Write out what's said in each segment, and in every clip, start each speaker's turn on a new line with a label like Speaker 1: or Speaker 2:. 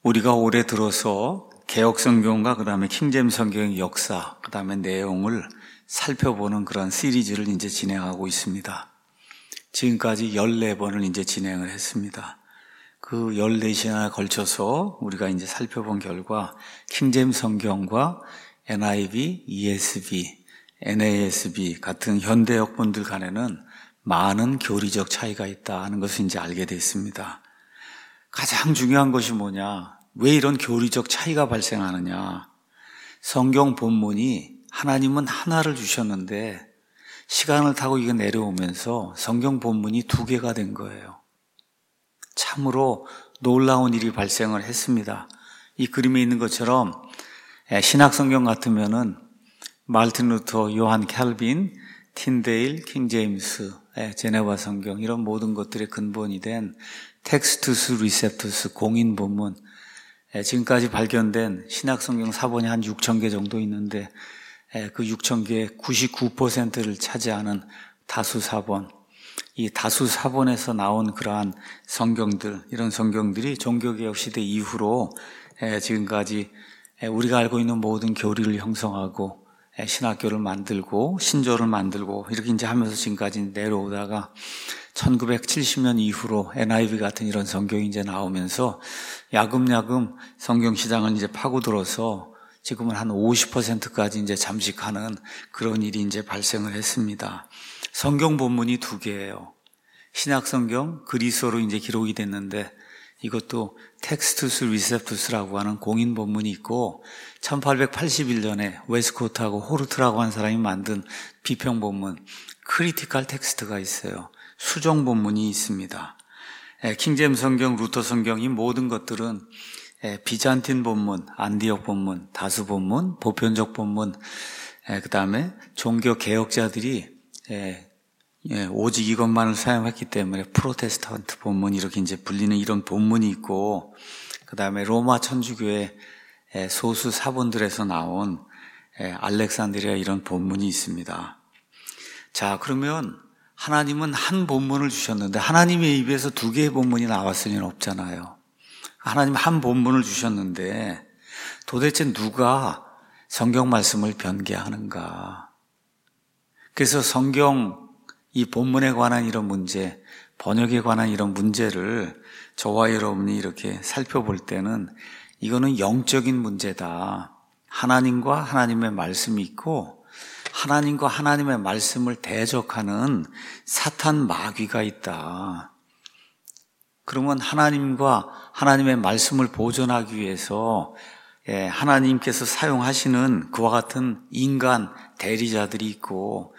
Speaker 1: 우리가 올해 들어서 개역성경과 그 다음에 킹제임스 성경의 역사, 그 다음에 내용을 살펴보는 그런 시리즈를 이제 진행하고 있습니다. 지금까지 14번을 이제 진행을 했습니다. 그 14시간에 걸쳐서 우리가 이제 살펴본 결과 킹제임스 성경과 NIV, ESV, NASB 같은 현대역본들 간에는 많은 교리적 차이가 있다 하는 것을 이제 알게 됐습니다. 가장 중요한 것이 뭐냐? 왜 이런 교리적 차이가 발생하느냐? 성경 본문이 하나님은 하나를 주셨는데 시간을 타고 이게 내려오면서 성경 본문이 두 개가 된 거예요. 참으로 놀라운 일이 발생을 했습니다. 이 그림에 있는 것처럼 신약 성경 같으면은 말틴 루터, 요한 캘빈, 틴데일, 킹제임스, 제네바 성경 이런 모든 것들의 근본이 된 텍스투스 리셉투스 공인 본문, 지금까지 발견된 신약 성경 사본이 한 6,000개 정도 있는데 그 6,000개의 99%를 차지하는 다수 사본, 이 다수 사본에서 나온 그러한 성경들, 이런 성경들이 종교개혁 시대 이후로 지금까지 우리가 알고 있는 모든 교리를 형성하고 신학교를 만들고 신조를 만들고 이렇게 이제 하면서 지금까지 내려오다가 1970년 이후로 NIV 같은 이런 성경이 이제 나오면서 야금야금 성경 시장을 이제 파고들어서 지금은 한 50%까지 이제 잠식하는 그런 일이 이제 발생을 했습니다. 성경 본문이 두 개예요. 신약 성경 그리스어로 이제 기록이 됐는데 이것도 텍스투스 리셉투스라고 하는 공인 본문이 있고 1881년에 웨스코트하고 호르트라고 한 사람이 만든 비평 본문 크리티컬 텍스트가 있어요. 수정 본문이 있습니다. 킹제임스 성경, 루터 성경 이 모든 것들은 비잔틴 본문, 안디옥 본문, 다수 본문, 보편적 본문, 그 다음에 종교 개혁자들이 오직 이것만을 사용했기 때문에 프로테스탄트 본문 이렇게 이제 불리는 이런 본문이 있고, 그 다음에 로마 천주교의 소수 사본들에서 나온 알렉산드리아 이런 본문이 있습니다. 자, 그러면 하나님은 한 본문을 주셨는데 하나님의 입에서 두 개의 본문이 나왔을 리는 없잖아요. 하나님 한 본문을 주셨는데 도대체 누가 성경 말씀을 변개하는가? 그래서 성경 이 본문에 관한 이런 문제, 번역에 관한 이런 문제를 저와 여러분이 이렇게 살펴볼 때는 이거는 영적인 문제다. 하나님과 하나님의 말씀이 있고 하나님과 하나님의 말씀을 대적하는 사탄 마귀가 있다. 그러면 하나님과 하나님의 말씀을 보존하기 위해서 하나님께서 사용하시는 그와 같은 인간 대리자들이 있고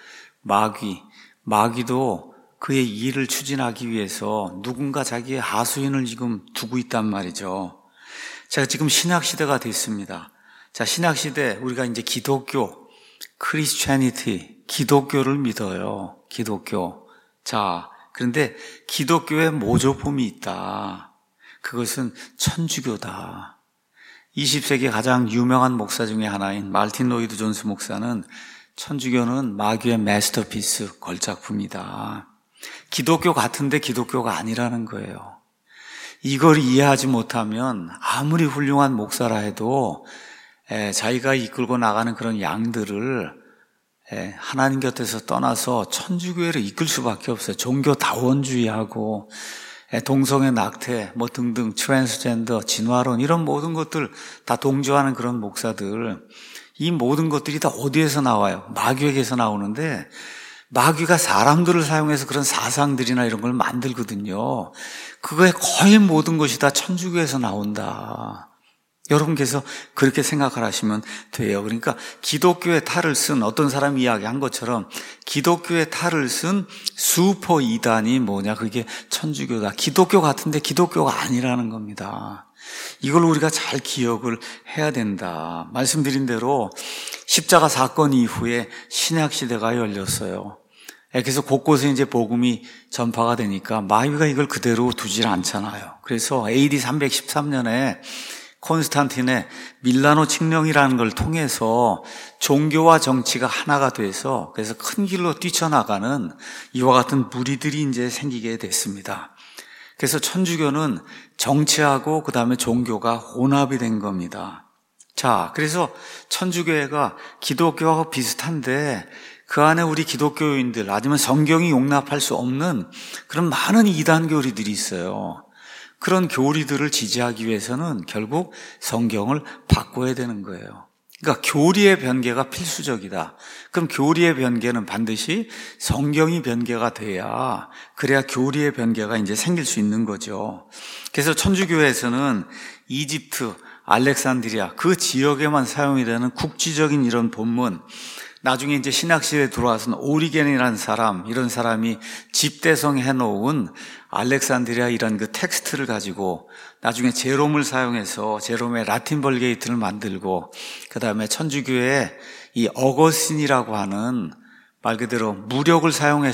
Speaker 1: 마귀도 그의 일을 추진하기 위해서 누군가 자기의 하수인을 지금 두고 있단 말이죠. 자, 지금 신학시대가 됐습니다. 자, 신학시대 우리가 이제 기독교, 크리스찬니티, 기독교를 믿어요. 기독교. 자, 그런데 기독교의 모조품이 있다. 그것은 천주교다. 20세기 가장 유명한 목사 중에 하나인 말틴 로이드 존스 목사는 천주교는 마귀의 마스터피스, 걸작품이다. 기독교 같은데 기독교가 아니라는 거예요. 이걸 이해하지 못하면 아무리 훌륭한 목사라 해도 자기가 이끌고 나가는 그런 양들을 하나님 곁에서 떠나서 천주교회를 이끌 수밖에 없어요. 종교다원주의하고 동성애 낙태 뭐 등등 트랜스젠더, 진화론 이런 모든 것들 다 동조하는 그런 목사들, 이 모든 것들이 다 어디에서 나와요? 마귀에게서 나오는데 마귀가 사람들을 사용해서 그런 사상들이나 이런 걸 만들거든요. 그거의 거의 모든 것이 다 천주교에서 나온다. 여러분께서 그렇게 생각을 하시면 돼요. 그러니까 기독교의 탈을 쓴 어떤 사람이 이야기한 것처럼 기독교의 탈을 쓴 슈퍼 이단이 뭐냐? 그게 천주교다. 기독교 같은데 기독교가 아니라는 겁니다. 이걸 우리가 잘 기억을 해야 된다. 말씀드린 대로 십자가 사건 이후에 신약 시대가 열렸어요. 그래서 곳곳에 이제 복음이 전파가 되니까 마귀가 이걸 그대로 두질 않잖아요. 그래서 AD 313년에 콘스탄틴의 밀라노 칙령이라는 걸 통해서 종교와 정치가 하나가 돼서 그래서 큰 길로 뛰쳐나가는 이와 같은 무리들이 이제 생기게 됐습니다. 그래서 천주교는 정치하고 그 다음에 종교가 혼합이 된 겁니다. 자, 그래서 천주교회가 기독교하고 비슷한데 그 안에 우리 기독교인들 아니면 성경이 용납할 수 없는 그런 많은 이단 교리들이 있어요. 그런 교리들을 지지하기 위해서는 결국 성경을 바꿔야 되는 거예요. 그러니까 교리의 변개가 필수적이다. 그럼 교리의 변개는 반드시 성경이 변개가 돼야 그래야 교리의 변개가 이제 생길 수 있는 거죠. 그래서 천주교에서는 이집트, 알렉산드리아 그 지역에만 사용이 되는 국지적인 이런 본문, 나중에 이제 신학시대에 들어와서는 오리겐이라는 사람, 이런 사람이 집대성 해놓은 알렉산드리아 이런 그 텍스트를 가지고 나중에 제롬을 사용해서 제롬의 라틴 벌게이트를 만들고 그 다음에 천주교의 이 어거스틴이라고 하는 말 그대로 무력을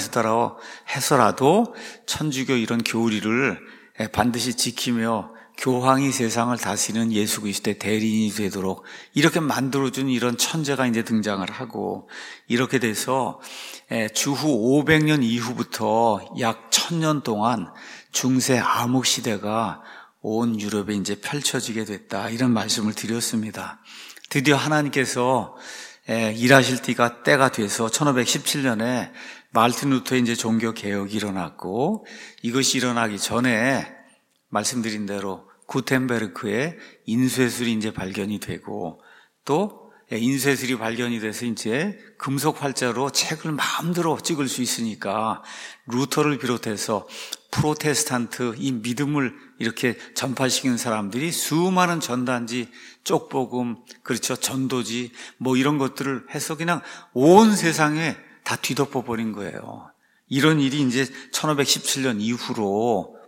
Speaker 1: 사용해서라도 천주교 이런 교리를 반드시 지키며 교황이 세상을 다스리는 예수 그리스도의 대리인이 되도록 이렇게 만들어준 이런 천재가 이제 등장을 하고 이렇게 돼서 주후 500년 이후부터 약 1000년 동안 중세 암흑 시대가 온 유럽에 이제 펼쳐지게 됐다. 이런 말씀을 드렸습니다. 드디어 하나님께서 일하실 때가 돼서 1517년에 마르틴 루터의 이제 종교 개혁이 일어났고 이것이 일어나기 전에 말씀드린 대로 구텐베르크의 인쇄술이 이제 발견이 되고 또 인쇄술이 발견이 돼서 이제 금속 활자로 책을 마음대로 찍을 수 있으니까 루터를 비롯해서 프로테스탄트 이 믿음을 이렇게 전파시키는 사람들이 수많은 전단지, 쪽복음, 그렇죠, 전도지 뭐 이런 것들을 해서 그냥 온 세상에 다 뒤덮어 버린 거예요. 이런 일이 이제 1517년 이후로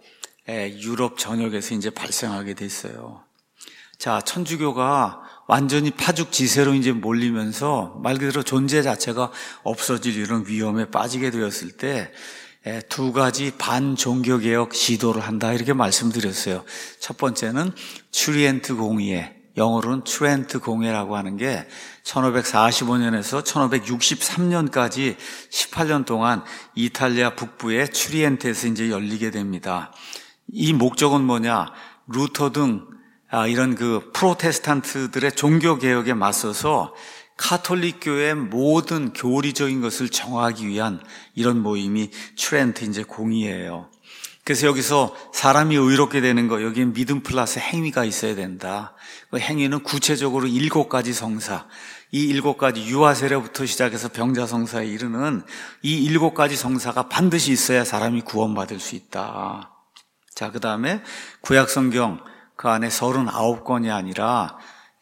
Speaker 1: 유럽 전역에서 이제 발생하게 됐어요. 자, 천주교가 완전히 파죽지세로 이제 몰리면서 말 그대로 존재 자체가 없어질 이런 위험에 빠지게 되었을 때 두 가지 반종교개혁 시도를 한다 이렇게 말씀드렸어요. 첫 번째는 트리엔트 공의회, 영어로는 트렌트 공회라고 하는 게 1545년에서 1563년까지 18년 동안 이탈리아 북부의 트리엔테에서 이제 열리게 됩니다. 이 목적은 뭐냐? 루터 등 이런 그 프로테스탄트들의 종교개혁에 맞서서 카톨릭교의 모든 교리적인 것을 정하기 위한 이런 모임이 트렌트 이제 공의예요. 그래서 여기서 사람이 의롭게 되는 거, 여기에 믿음 플러스 행위가 있어야 된다. 그 행위는 구체적으로 7가지 성사, 이 7가지 유아세례부터 시작해서 병자성사에 이르는 이 7가지 성사가 반드시 있어야 사람이 구원받을 수 있다. 자, 그 다음에 구약성경 그 안에 39권이 아니라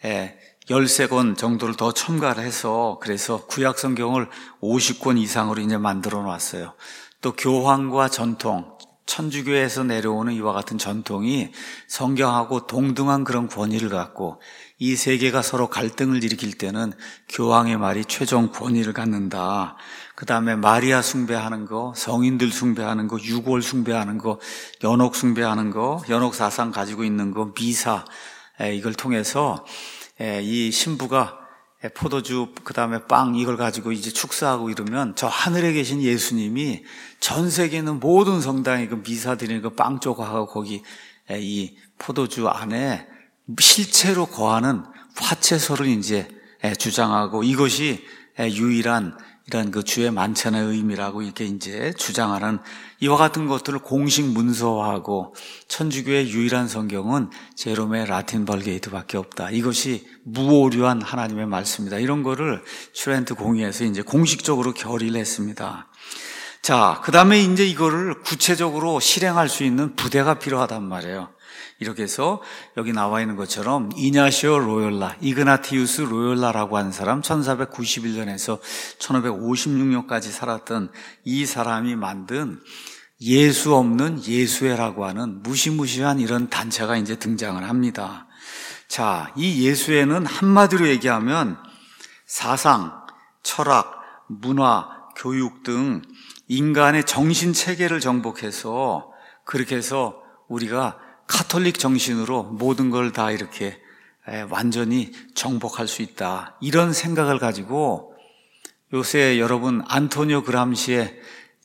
Speaker 1: 13권 정도를 더 첨가를 해서 그래서 구약성경을 50권 이상으로 이제 만들어 놨어요. 또 교황과 전통, 천주교에서 내려오는 이와 같은 전통이 성경하고 동등한 그런 권위를 갖고 이 세 개가 서로 갈등을 일으킬 때는 교황의 말이 최종 권위를 갖는다. 그 다음에 마리아 숭배하는 거, 성인들 숭배하는 거, 유골 숭배하는 거, 연옥 숭배하는 거, 연옥 사상 가지고 있는 거, 미사 이걸 통해서 이 신부가 포도주 그 다음에 빵 이걸 가지고 이제 축사하고 이러면 저 하늘에 계신 예수님이 전 세계에 있는 모든 성당에 그 미사 드리는 그 빵 조각하고 거기 이 포도주 안에 실체로 거하는 화채소를 이제 주장하고 이것이 유일한 이런 그 주의 만찬의 의미라고 이렇게 이제 주장하는 이와 같은 것들을 공식 문서화하고 천주교의 유일한 성경은 제롬의 라틴 벌게이트밖에 없다. 이것이 무오류한 하나님의 말씀이다. 이런 거를 트렌트 공의에서 이제 공식적으로 결의를 했습니다. 자, 그 다음에 이제 이거를 구체적으로 실행할 수 있는 부대가 필요하단 말이에요. 이렇게 해서 여기 나와 있는 것처럼 이냐시오 로욜라, 이그나티우스 로욜라라고 하는 사람 1491년에서 1556년까지 살았던 이 사람이 만든 예수 없는 예수회라고 하는 무시무시한 이런 단체가 이제 등장을 합니다. 자, 이 예수회는 한마디로 얘기하면 사상, 철학, 문화, 교육 등 인간의 정신 체계를 정복해서 그렇게 해서 우리가 카톨릭 정신으로 모든 걸 다 이렇게 완전히 정복할 수 있다. 이런 생각을 가지고 요새 여러분 안토니오 그람시의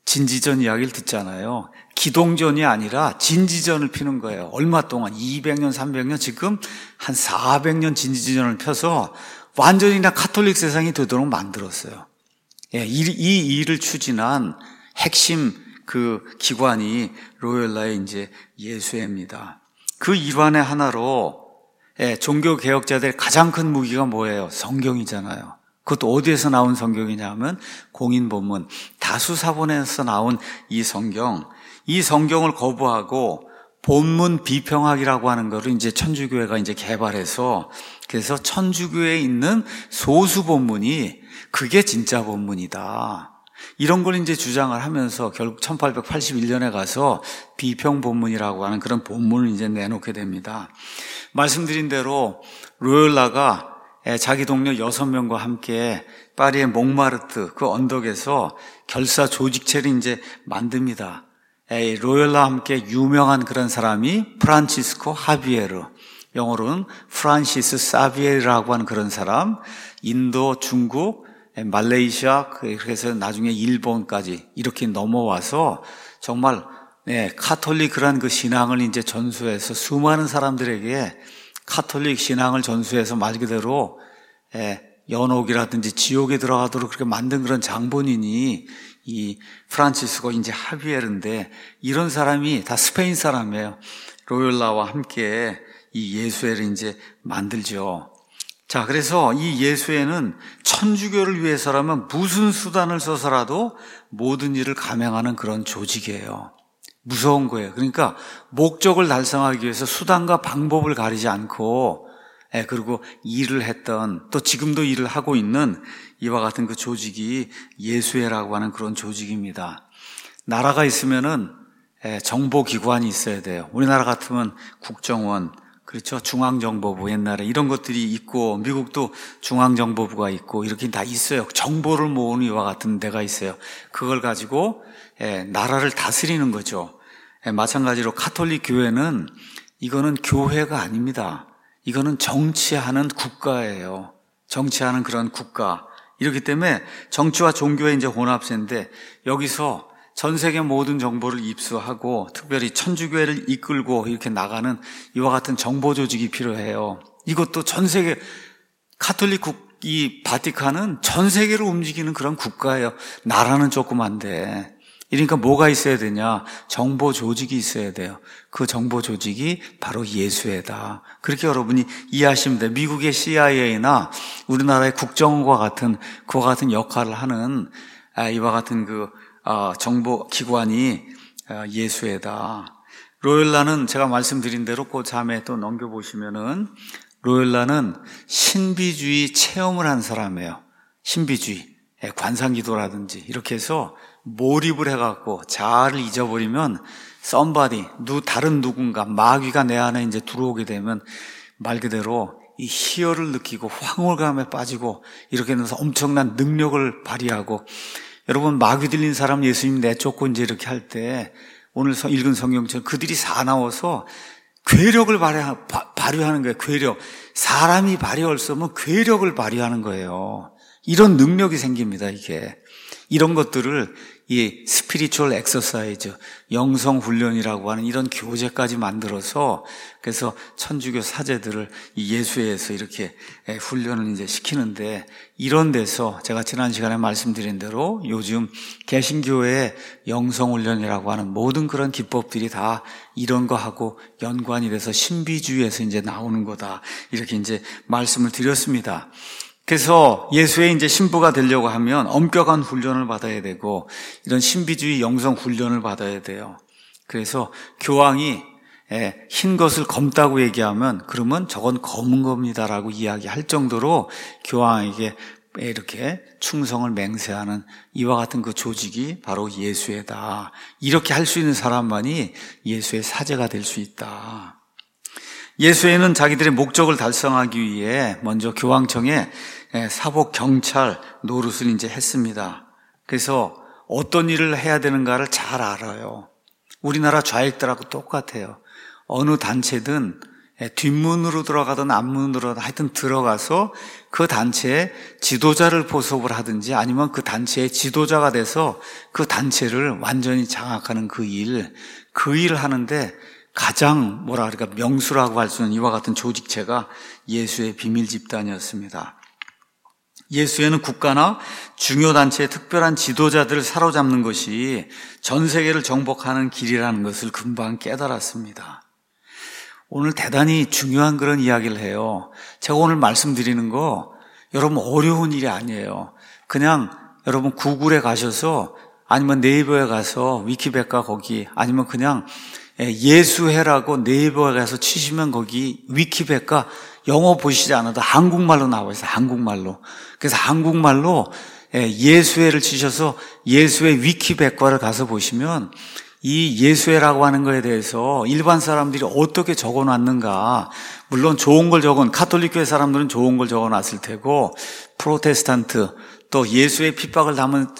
Speaker 1: 진지전 이야기를 듣잖아요. 기동전이 아니라 진지전을 피는 거예요. 얼마 동안 200년, 300년, 지금 한 400년 진지전을 펴서 완전히 다 카톨릭 세상이 되도록 만들었어요. 예, 이 일을 추진한 핵심 그 기관이 로열라의 이제 예수회입니다. 그 일환의 하나로 종교 개혁자들의 가장 큰 무기가 뭐예요? 성경이잖아요. 그것도 어디에서 나온 성경이냐면 공인본문, 다수사본에서 나온 이 성경을 거부하고 본문 비평학이라고 하는 거를 이제 천주교회가 이제 개발해서, 그래서 천주교회에 있는 소수 본문이 그게 진짜 본문이다, 이런 걸 이제 주장을 하면서 결국 1881년에 가서 비평 본문이라고 하는 그런 본문을 이제 내놓게 됩니다. 말씀드린 대로 로열라가 자기 동료 6명과 함께 파리의 몽마르트 그 언덕에서 결사 조직체를 이제 만듭니다. 로열라와 함께 유명한 그런 사람이 프란치스코 하비에르, 영어로는 프란시스 사비에르라고 하는 그런 사람, 인도, 중국, 말레이시아, 그래서 나중에 일본까지 이렇게 넘어와서 정말 카톨릭 그런 그 신앙을 이제 전수해서 수많은 사람들에게 카톨릭 신앙을 전수해서 말 그대로 연옥이라든지 지옥에 들어가도록 그렇게 만든 그런 장본인이 이 프란치스코 이제 하비에르인데, 이런 사람이 다 스페인 사람이에요. 로열라와 함께 이 예수회를 이제 만들죠. 자, 그래서 이 예수회는 천주교를 위해서라면 무슨 수단을 써서라도 모든 일을 감행하는 그런 조직이에요. 무서운 거예요. 그러니까 목적을 달성하기 위해서 수단과 방법을 가리지 않고, 그리고 일을 했던, 또 지금도 일을 하고 있는 이와 같은 그 조직이 예수회라고 하는 그런 조직입니다. 나라가 있으면은 정보기관이 있어야 돼요. 우리나라 같으면 국정원, 그렇죠, 중앙정보부, 옛날에 이런 것들이 있고, 미국도 중앙정보부가 있고 이렇게 다 있어요. 정보를 모으는 이와 같은 데가 있어요. 그걸 가지고 나라를 다스리는 거죠. 마찬가지로 카톨릭 교회는 이거는 교회가 아닙니다. 이거는 정치하는 국가예요. 정치하는 그런 국가. 이렇기 때문에 정치와 종교의 이제 혼합세인데, 여기서 전 세계 모든 정보를 입수하고 특별히 천주교회를 이끌고 이렇게 나가는 이와 같은 정보 조직이 필요해요. 이것도 전 세계 카톨릭 이 바티칸은 전 세계를 움직이는 그런 국가예요. 나라는 조그만데. 그러니까 뭐가 있어야 되냐? 정보 조직이 있어야 돼요. 그 정보 조직이 바로 예수회다. 그렇게 여러분이 이해하시면 돼요. 미국의 CIA나 우리나라의 국정원과 같은 그와 같은 역할을 하는 이와 같은 그 정보 기관이 예수회다. 로열라는 제가 말씀드린 대로 그 자매 또 넘겨보시면은, 로열라는 신비주의 체험을 한 사람이에요. 신비주의, 관상기도라든지 이렇게 해서 몰입을 해갖고 자아를 잊어버리면 somebody, 다른 누군가, 마귀가 내 안에 이제 들어오게 되면 말 그대로 이 희열을 느끼고 황홀감에 빠지고 이렇게 해서 엄청난 능력을 발휘하고, 여러분 마귀 들린 사람 예수님 내쫓고 이제 이렇게 할 때 오늘 읽은 성경처럼 그들이 사나워서 괴력을 발휘하는 거예요. 괴력. 사람이 발휘할 수 없는 괴력을 발휘하는 거예요. 이런 능력이 생깁니다, 이게. 이런 것들을 이 스피리추얼 엑서사이즈, 영성 훈련이라고 하는 이런 교재까지 만들어서, 그래서 천주교 사제들을 이 예수회에서 이렇게 훈련을 이제 시키는데, 이런 데서 제가 지난 시간에 말씀드린 대로 요즘 개신교회의 영성 훈련이라고 하는 모든 그런 기법들이 다 이런 거하고 연관이 돼서 신비주의에서 이제 나오는 거다, 이렇게 이제 말씀을 드렸습니다. 그래서 예수의 이제 신부가 되려고 하면 엄격한 훈련을 받아야 되고, 이런 신비주의 영성 훈련을 받아야 돼요. 그래서 교황이 흰 것을 검다고 얘기하면 그러면 저건 검은 겁니다라고 이야기할 정도로 교황에게 이렇게 충성을 맹세하는 이와 같은 그 조직이 바로 예수회다. 이렇게 할 수 있는 사람만이 예수의 사제가 될 수 있다. 예수회는 자기들의 목적을 달성하기 위해 먼저 교황청에 사복 경찰 노릇을 이제 했습니다. 그래서 어떤 일을 해야 되는가를 잘 알아요. 우리나라 좌익들하고 똑같아요. 어느 단체든 뒷문으로 들어가든 앞문으로 하여튼 들어가서 그 단체의 지도자를 포섭을 하든지 아니면 그 단체의 지도자가 돼서 그 단체를 완전히 장악하는 그 일을 하는데 가장 명수라고 할 수 있는 이와 같은 조직체가 예수의 비밀 집단이었습니다. 예수회는 국가나 중요 단체의 특별한 지도자들을 사로잡는 것이 전 세계를 정복하는 길이라는 것을 금방 깨달았습니다. 오늘 대단히 중요한 그런 이야기를 해요. 제가 오늘 말씀드리는 거 여러분 어려운 일이 아니에요. 그냥 여러분 구글에 가셔서 아니면 네이버에 가서 위키백과 거기 아니면 그냥 예수회라고 네이버에 가서 치시면 거기 위키백과 영어 보시지 않아도 한국말로 나와 있어요. 한국말로. 그래서 한국말로 예수회를 치셔서 예수회 위키백과를 가서 보시면 이 예수회라고 하는 거에 대해서 일반 사람들이 어떻게 적어놨는가. 물론 좋은 걸 카톨릭교회 사람들은 좋은 걸 적어놨을 테고 프로테스탄트 또 예수의 핍박을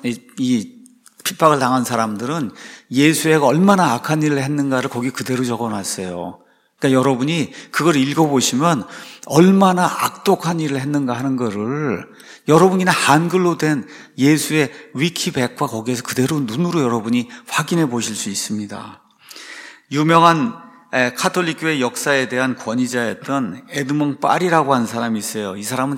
Speaker 1: 당한 사람들은 예수회가 얼마나 악한 일을 했는가를 거기 그대로 적어놨어요. 그러니까 여러분이 그걸 읽어보시면 얼마나 악독한 일을 했는가 하는 거를 여러분이나 한글로 된 예수의 위키백과 거기에서 그대로 눈으로 여러분이 확인해 보실 수 있습니다. 유명한 카톨릭교회 역사에 대한 권위자였던 에드몽 파리라고 하는 사람이 있어요. 이 사람은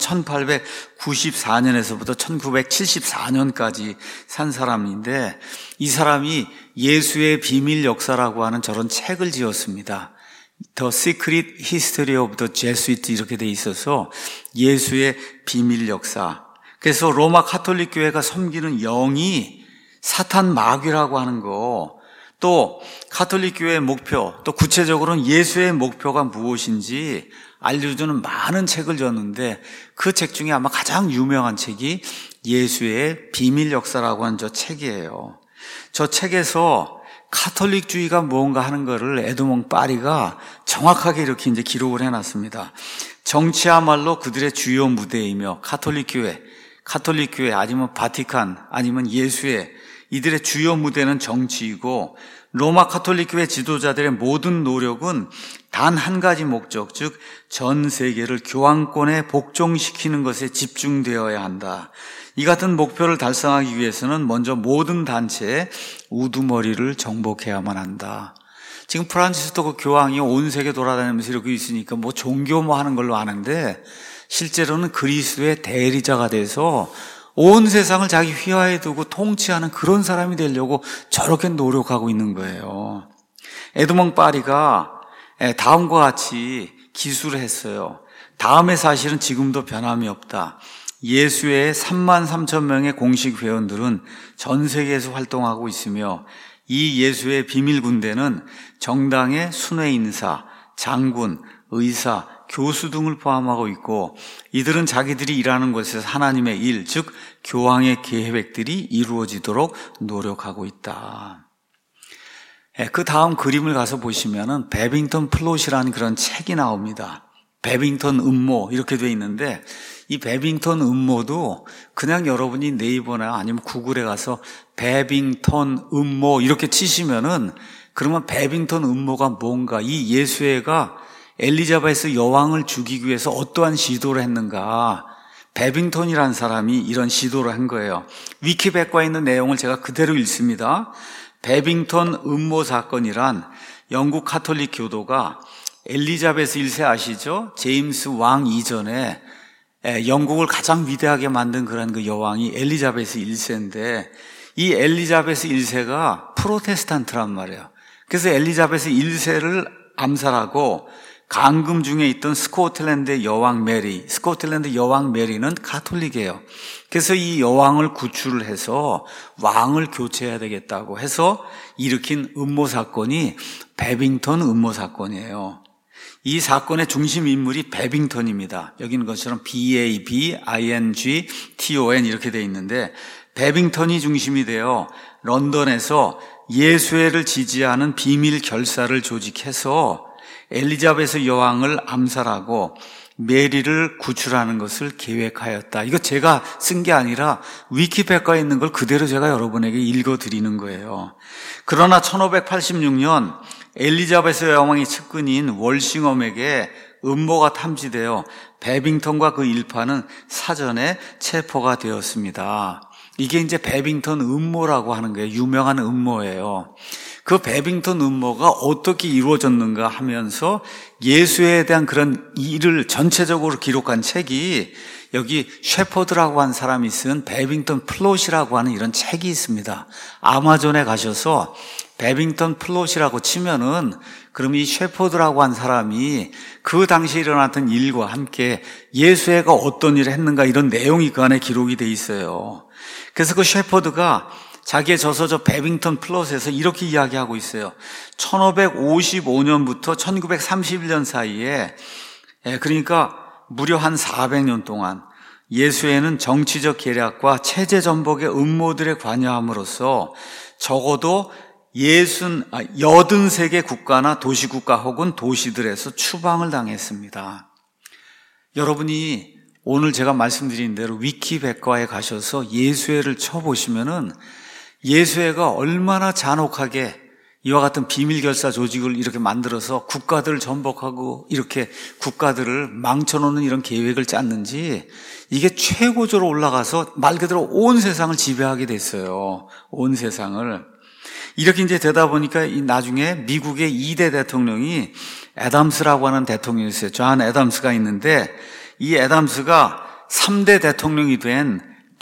Speaker 1: 1894년에서부터 1974년까지 산 사람인데 이 사람이 예수의 비밀 역사라고 하는 저런 책을 지었습니다. The Secret History of the Jesuits 이렇게 돼 있어서 예수의 비밀 역사. 그래서 로마 카톨릭 교회가 섬기는 영이 사탄 마귀라고 하는 거, 또 카톨릭 교회의 목표, 또 구체적으로는 예수의 목표가 무엇인지 알려주는 많은 책을 줬는데 그 책 중에 아마 가장 유명한 책이 예수의 비밀 역사라고 하는 저 책이에요. 저 책에서 카톨릭주의가 무언가 하는 거를 에드몽 파리가 정확하게 이렇게 이제 기록을 해놨습니다. 정치야말로 그들의 주요 무대이며 카톨릭 교회 아니면 바티칸 아니면 예수회 이들의 주요 무대는 정치이고 로마 카톨릭 교회 지도자들의 모든 노력은 단 한 가지 목적, 즉 전 세계를 교황권에 복종시키는 것에 집중되어야 한다. 이 같은 목표를 달성하기 위해서는 먼저 모든 단체의 우두머리를 정복해야만 한다. 지금 프란치스코 교황이 온 세계 돌아다니면서 이렇게 있으니까 종교 하는 걸로 아는데 실제로는 그리스도의 대리자가 돼서 온 세상을 자기 휘하에 두고 통치하는 그런 사람이 되려고 저렇게 노력하고 있는 거예요. 에드몽 파리가 다음과 같이 기술을 했어요. 다음의 사실은 지금도 변함이 없다. 예수회의 33,000명의 공식 회원들은 전 세계에서 활동하고 있으며 이 예수의 비밀 군대는 정당의 순회 인사, 장군, 의사, 교수 등을 포함하고 있고 이들은 자기들이 일하는 곳에서 하나님의 일, 즉 교황의 계획들이 이루어지도록 노력하고 있다. 그 다음 그림을 가서 보시면은 베빙턴 플롯이라는 그런 책이 나옵니다. 베빙턴 음모 이렇게 돼 있는데 이 베빙턴 음모도 그냥 여러분이 네이버나 아니면 구글에 가서 베빙턴 음모 이렇게 치시면은 그러면 베빙턴 음모가 뭔가 이 예수회가 엘리자베스 여왕을 죽이기 위해서 어떠한 시도를 했는가 베빙턴이라는 사람이 이런 시도를 한 거예요. 위키백과에 있는 내용을 제가 그대로 읽습니다. 베빙턴 음모 사건이란 영국 카톨릭 교도가 엘리자베스 1세 아시죠? 제임스 왕 이전에 영국을 가장 위대하게 만든 그런 그 여왕이 엘리자베스 1세인데 이 엘리자베스 1세가 프로테스탄트란 말이에요. 그래서 엘리자베스 1세를 암살하고 감금 중에 있던 스코틀랜드 여왕 메리는 카톨릭이에요. 그래서 이 여왕을 구출을 해서 왕을 교체해야 되겠다고 해서 일으킨 음모 사건이 베빙턴 음모 사건이에요. 이 사건의 중심 인물이 베빙턴입니다. 여기 있는 것처럼 BABINGTON 이렇게 되어 있는데 베빙턴이 중심이 되어 런던에서 예수회를 지지하는 비밀 결사를 조직해서 엘리자베스 여왕을 암살하고 메리를 구출하는 것을 계획하였다. 이거 제가 쓴 게 아니라 위키백과에 있는 걸 그대로 제가 여러분에게 읽어드리는 거예요. 그러나 1586년 엘리자베스 여왕의 측근인 월싱엄에게 음모가 탐지되어 베빙턴과 그 일파는 사전에 체포가 되었습니다. 이게 이제 베빙턴 음모라고 하는 거예요. 유명한 음모예요. 그 베빙턴 음모가 어떻게 이루어졌는가 하면서 예수에 대한 그런 일을 전체적으로 기록한 책이 여기 셰퍼드라고 한 사람이 쓴 베빙턴 플롯이라고 하는 이런 책이 있습니다. 아마존에 가셔서 베빙턴 플롯이라고 치면은 그럼 이 셰퍼드라고 한 사람이 그 당시에 일어났던 일과 함께 예수애가 어떤 일을 했는가 이런 내용이 그 안에 기록이 돼 있어요. 그래서 그 셰퍼드가 자기의 저서 베빙턴 플롯에서 이렇게 이야기하고 있어요. 1555년부터 1931년 사이에, 그러니까 무려 한 400년 동안 예수에는 정치적 계략과 체제 전복의 음모들에 관여함으로써 적어도 83개 국가나 도시국가 혹은 도시들에서 추방을 당했습니다. 여러분이 오늘 제가 말씀드린 대로 위키백과에 가셔서 예수애를 쳐보시면은 예수애가 얼마나 잔혹하게 이와 같은 비밀결사 조직을 이렇게 만들어서 국가들을 전복하고 이렇게 국가들을 망쳐놓는 이런 계획을 짰는지 이게 최고조로 올라가서 말 그대로 온 세상을 지배하게 됐어요. 온 세상을. 이렇게 이제 되다 보니까 나중에 미국의 2대 대통령이 애담스라고 하는 대통령이 있어요. 존 애담스가 있는데 이 애담스가 3대 대통령이 될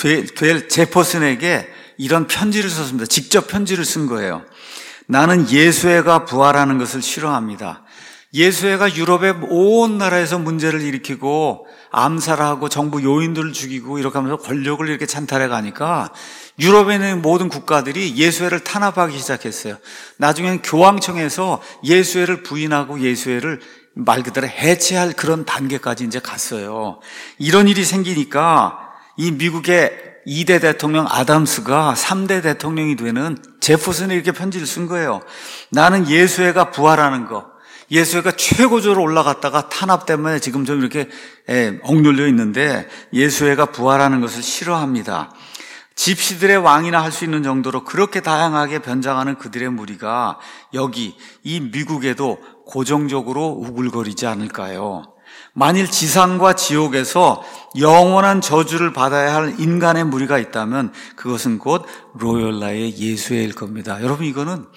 Speaker 1: 제퍼슨에게 이런 편지를 썼습니다. 직접 편지를 쓴 거예요. 나는 예수애가 부활하는 것을 싫어합니다. 예수애가 유럽의 온 나라에서 문제를 일으키고 암살하고 정부 요인들을 죽이고 이렇게 하면서 권력을 이렇게 찬탈해 가니까 유럽에 있는 모든 국가들이 예수애를 탄압하기 시작했어요. 나중에는 교황청에서 예수애를 부인하고 예수애를 말 그대로 해체할 그런 단계까지 이제 갔어요. 이런 일이 생기니까 이 미국의 2대 대통령 아담스가 3대 대통령이 되는 제퍼슨에 이렇게 편지를 쓴 거예요. 나는 예수애가 부활하는 거, 예수애가 최고조로 올라갔다가 탄압 때문에 지금 좀 이렇게 억눌려 있는데 예수애가 부활하는 것을 싫어합니다. 집시들의 왕이나 할 수 있는 정도로 그렇게 다양하게 변장하는 그들의 무리가 여기 이 미국에도 고정적으로 우글거리지 않을까요? 만일 지상과 지옥에서 영원한 저주를 받아야 할 인간의 무리가 있다면 그것은 곧 로열라의 예수애일 겁니다. 여러분 이거는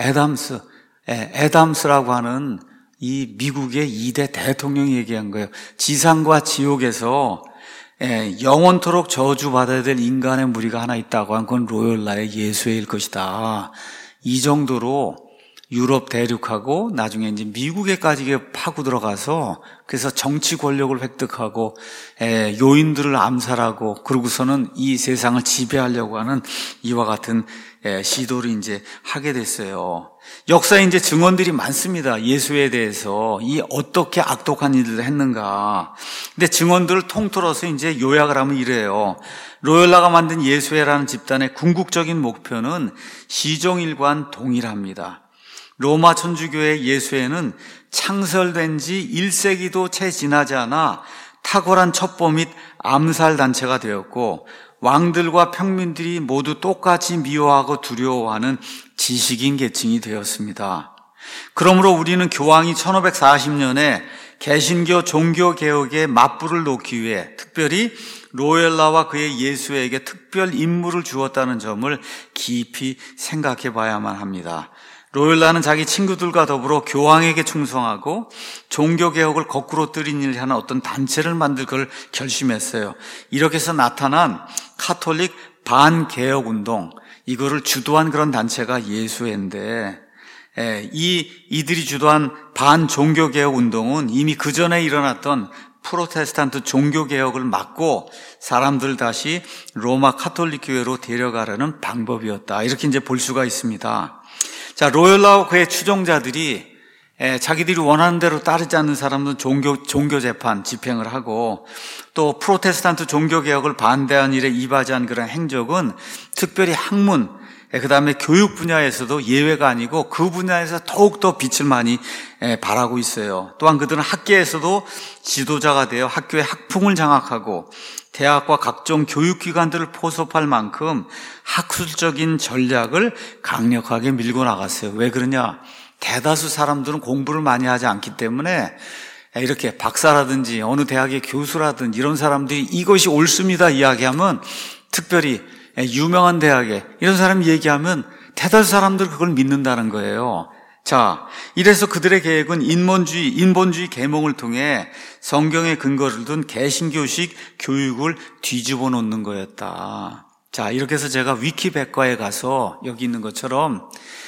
Speaker 1: 애담스라고 하는 이 미국의 2대 대통령이 얘기한 거예요. 지상과 지옥에서 영원토록 저주받아야 될 인간의 무리가 하나 있다고 한 건 로열라의 예수애일 것이다. 이 정도로 유럽 대륙하고 나중에 이제 미국에까지 파고 들어가서 그래서 정치 권력을 획득하고 요인들을 암살하고 그러고서는 이 세상을 지배하려고 하는 이와 같은 시도를 이제 하게 됐어요. 역사에 이제 증언들이 많습니다. 예수에 대해서 이 어떻게 악독한 일들을 했는가. 근데 증언들을 통틀어서 이제 요약을 하면 이래요. 로열라가 만든 예수회라는 집단의 궁극적인 목표는 시종일관 동일합니다. 로마 천주교의 예수회는 창설된 지 1세기도 채 지나지 않아 탁월한 첩보 및 암살 단체가 되었고 왕들과 평민들이 모두 똑같이 미워하고 두려워하는 지식인 계층이 되었습니다. 그러므로 우리는 교황이 1540년에 개신교 종교개혁에 맞불을 놓기 위해 특별히 로열라와 그의 예수에게 특별 임무를 주었다는 점을 깊이 생각해 봐야만 합니다. 로열라는 자기 친구들과 더불어 교황에게 충성하고 종교개혁을 거꾸로 뜨린 일을 하는 어떤 단체를 만들 걸 결심했어요. 이렇게 해서 나타난 카톨릭 반개혁운동, 이거를 주도한 그런 단체가 예수회인데 이들이 주도한 반종교개혁운동은 이미 그 전에 일어났던 프로테스탄트 종교개혁을 막고 사람들 다시 로마 카톨릭 교회로 데려가려는 방법이었다. 이렇게 이제 볼 수가 있습니다. 자, 로열라와 그의 추종자들이 자기들이 원하는 대로 따르지 않는 사람은 종교 재판 집행을 하고 또 프로테스탄트 종교개혁을 반대한 일에 이바지한 그런 행적은 특별히 학문, 그 다음에 교육 분야에서도 예외가 아니고 그 분야에서 더욱더 빛을 많이 발하고 있어요. 또한 그들은 학계에서도 지도자가 되어 학교의 학풍을 장악하고 대학과 각종 교육기관들을 포섭할 만큼 학술적인 전략을 강력하게 밀고 나갔어요. 왜 그러냐? 대다수 사람들은 공부를 많이 하지 않기 때문에 이렇게 박사라든지 어느 대학의 교수라든지 이런 사람들이 이것이 옳습니다 이야기하면, 특별히 유명한 대학에 이런 사람이 얘기하면 대다수 사람들은 그걸 믿는다는 거예요. 자, 이래서 그들의 계획은 인본주의 계몽을 통해 성경에 근거를 둔 개신교식 교육을 뒤집어 놓는 거였다. 자, 이렇게 해서 제가 위키백과에 가서 여기 있는 것처럼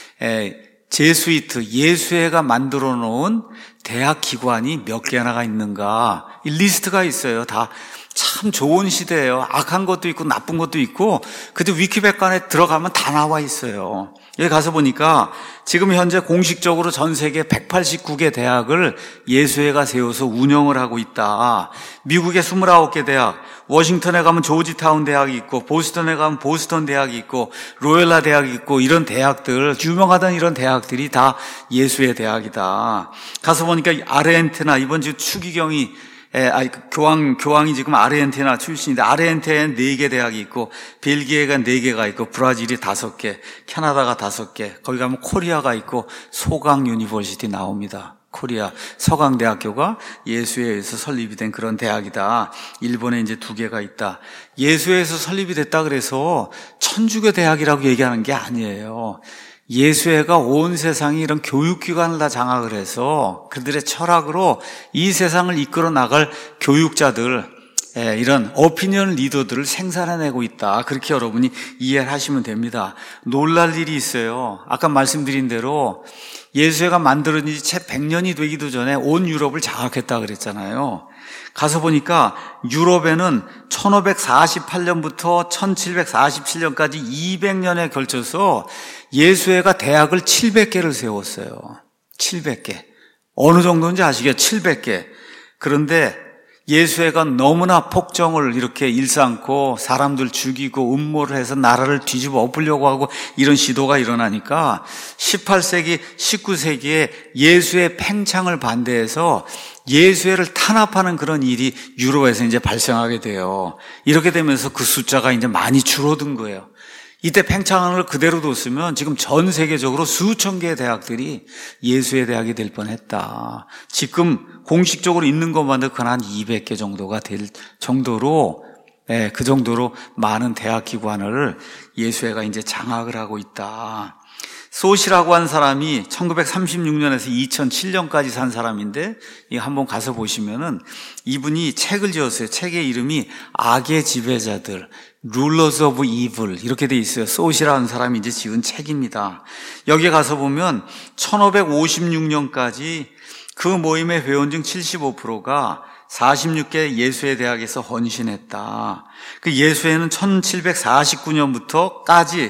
Speaker 1: 제수이트, 예수회가 만들어 놓은 대학 기관이 몇 개나 있는가, 이 리스트가 있어요. 다 참 좋은 시대예요. 악한 것도 있고 나쁜 것도 있고, 그저 위키백과에 들어가면 다 나와 있어요. 여기 가서 보니까 지금 현재 공식적으로 전 세계 189개 대학을 예수회가 세워서 운영을 하고 있다. 미국의 29개 대학, 워싱턴에 가면 조지타운 대학이 있고, 보스턴에 가면 보스턴 대학이 있고, 로열라 대학이 있고, 이런 대학들, 유명하던 이런 대학들이 다 예수의 대학이다. 가서 보니까 아르헨티나, 이번 주 추기경이 교황이 지금 아르헨티나 출신인데, 아르헨티나에 4개 대학이 있고, 벨기에가 4개가 있고, 브라질이 5개, 캐나다가 5개, 거기 가면 코리아가 있고, 소강 유니버시티 나옵니다. 코리아 서강대학교가 예수회에서 설립이 된 그런 대학이다. 일본에 이제 2개가 있다. 예수회에서 설립이 됐다 그래서 천주교 대학이라고 얘기하는 게 아니에요. 예수회가 온 세상이 이런 교육기관을 다 장악을 해서 그들의 철학으로 이 세상을 이끌어 나갈 교육자들, 이런 오피니언 리더들을 생산해내고 있다. 그렇게 여러분이 이해를 하시면 됩니다. 놀랄 일이 있어요. 아까 말씀드린 대로 예수회가 만들어진 지 채 100년이 되기도 전에 온 유럽을 장악했다 그랬잖아요. 가서 보니까 유럽에는 1548년부터 1747년까지 200년에 걸쳐서 예수회가 대학을 700개를 세웠어요. 700개. 어느 정도인지 아시겠죠? 700개. 그런데 예수회가 너무나 폭정을 이렇게 일삼고 사람들 죽이고 음모를 해서 나라를 뒤집어 엎으려고 하고 이런 시도가 일어나니까 18세기, 19세기에 예수의 팽창을 반대해서 예수회를 탄압하는 그런 일이 유럽에서 이제 발생하게 돼요. 이렇게 되면서 그 숫자가 이제 많이 줄어든 거예요. 이때 팽창을 그대로 뒀으면 지금 전 세계적으로 수천 개의 대학들이 예수의 대학이 될 뻔했다. 지금 공식적으로 있는 것만 해도 한 200개 정도가 될 정도로, 그 정도로 많은 대학 기관을 예수회가 이제 장악을 하고 있다. 소시라고 한 사람이 1936년에서 2007년까지 산 사람인데, 이 한번 가서 보시면은 이분이 책을 지었어요. 책의 이름이 악의 지배자들, Rulers of Evil 이렇게 돼 있어요. 소시라는 사람이 이제 지은 책입니다. 여기에 가서 보면 1556년까지 그 모임의 회원 중 75%가 46개 예수회 대학에서 헌신했다. 그 예수회는 1749년부터까지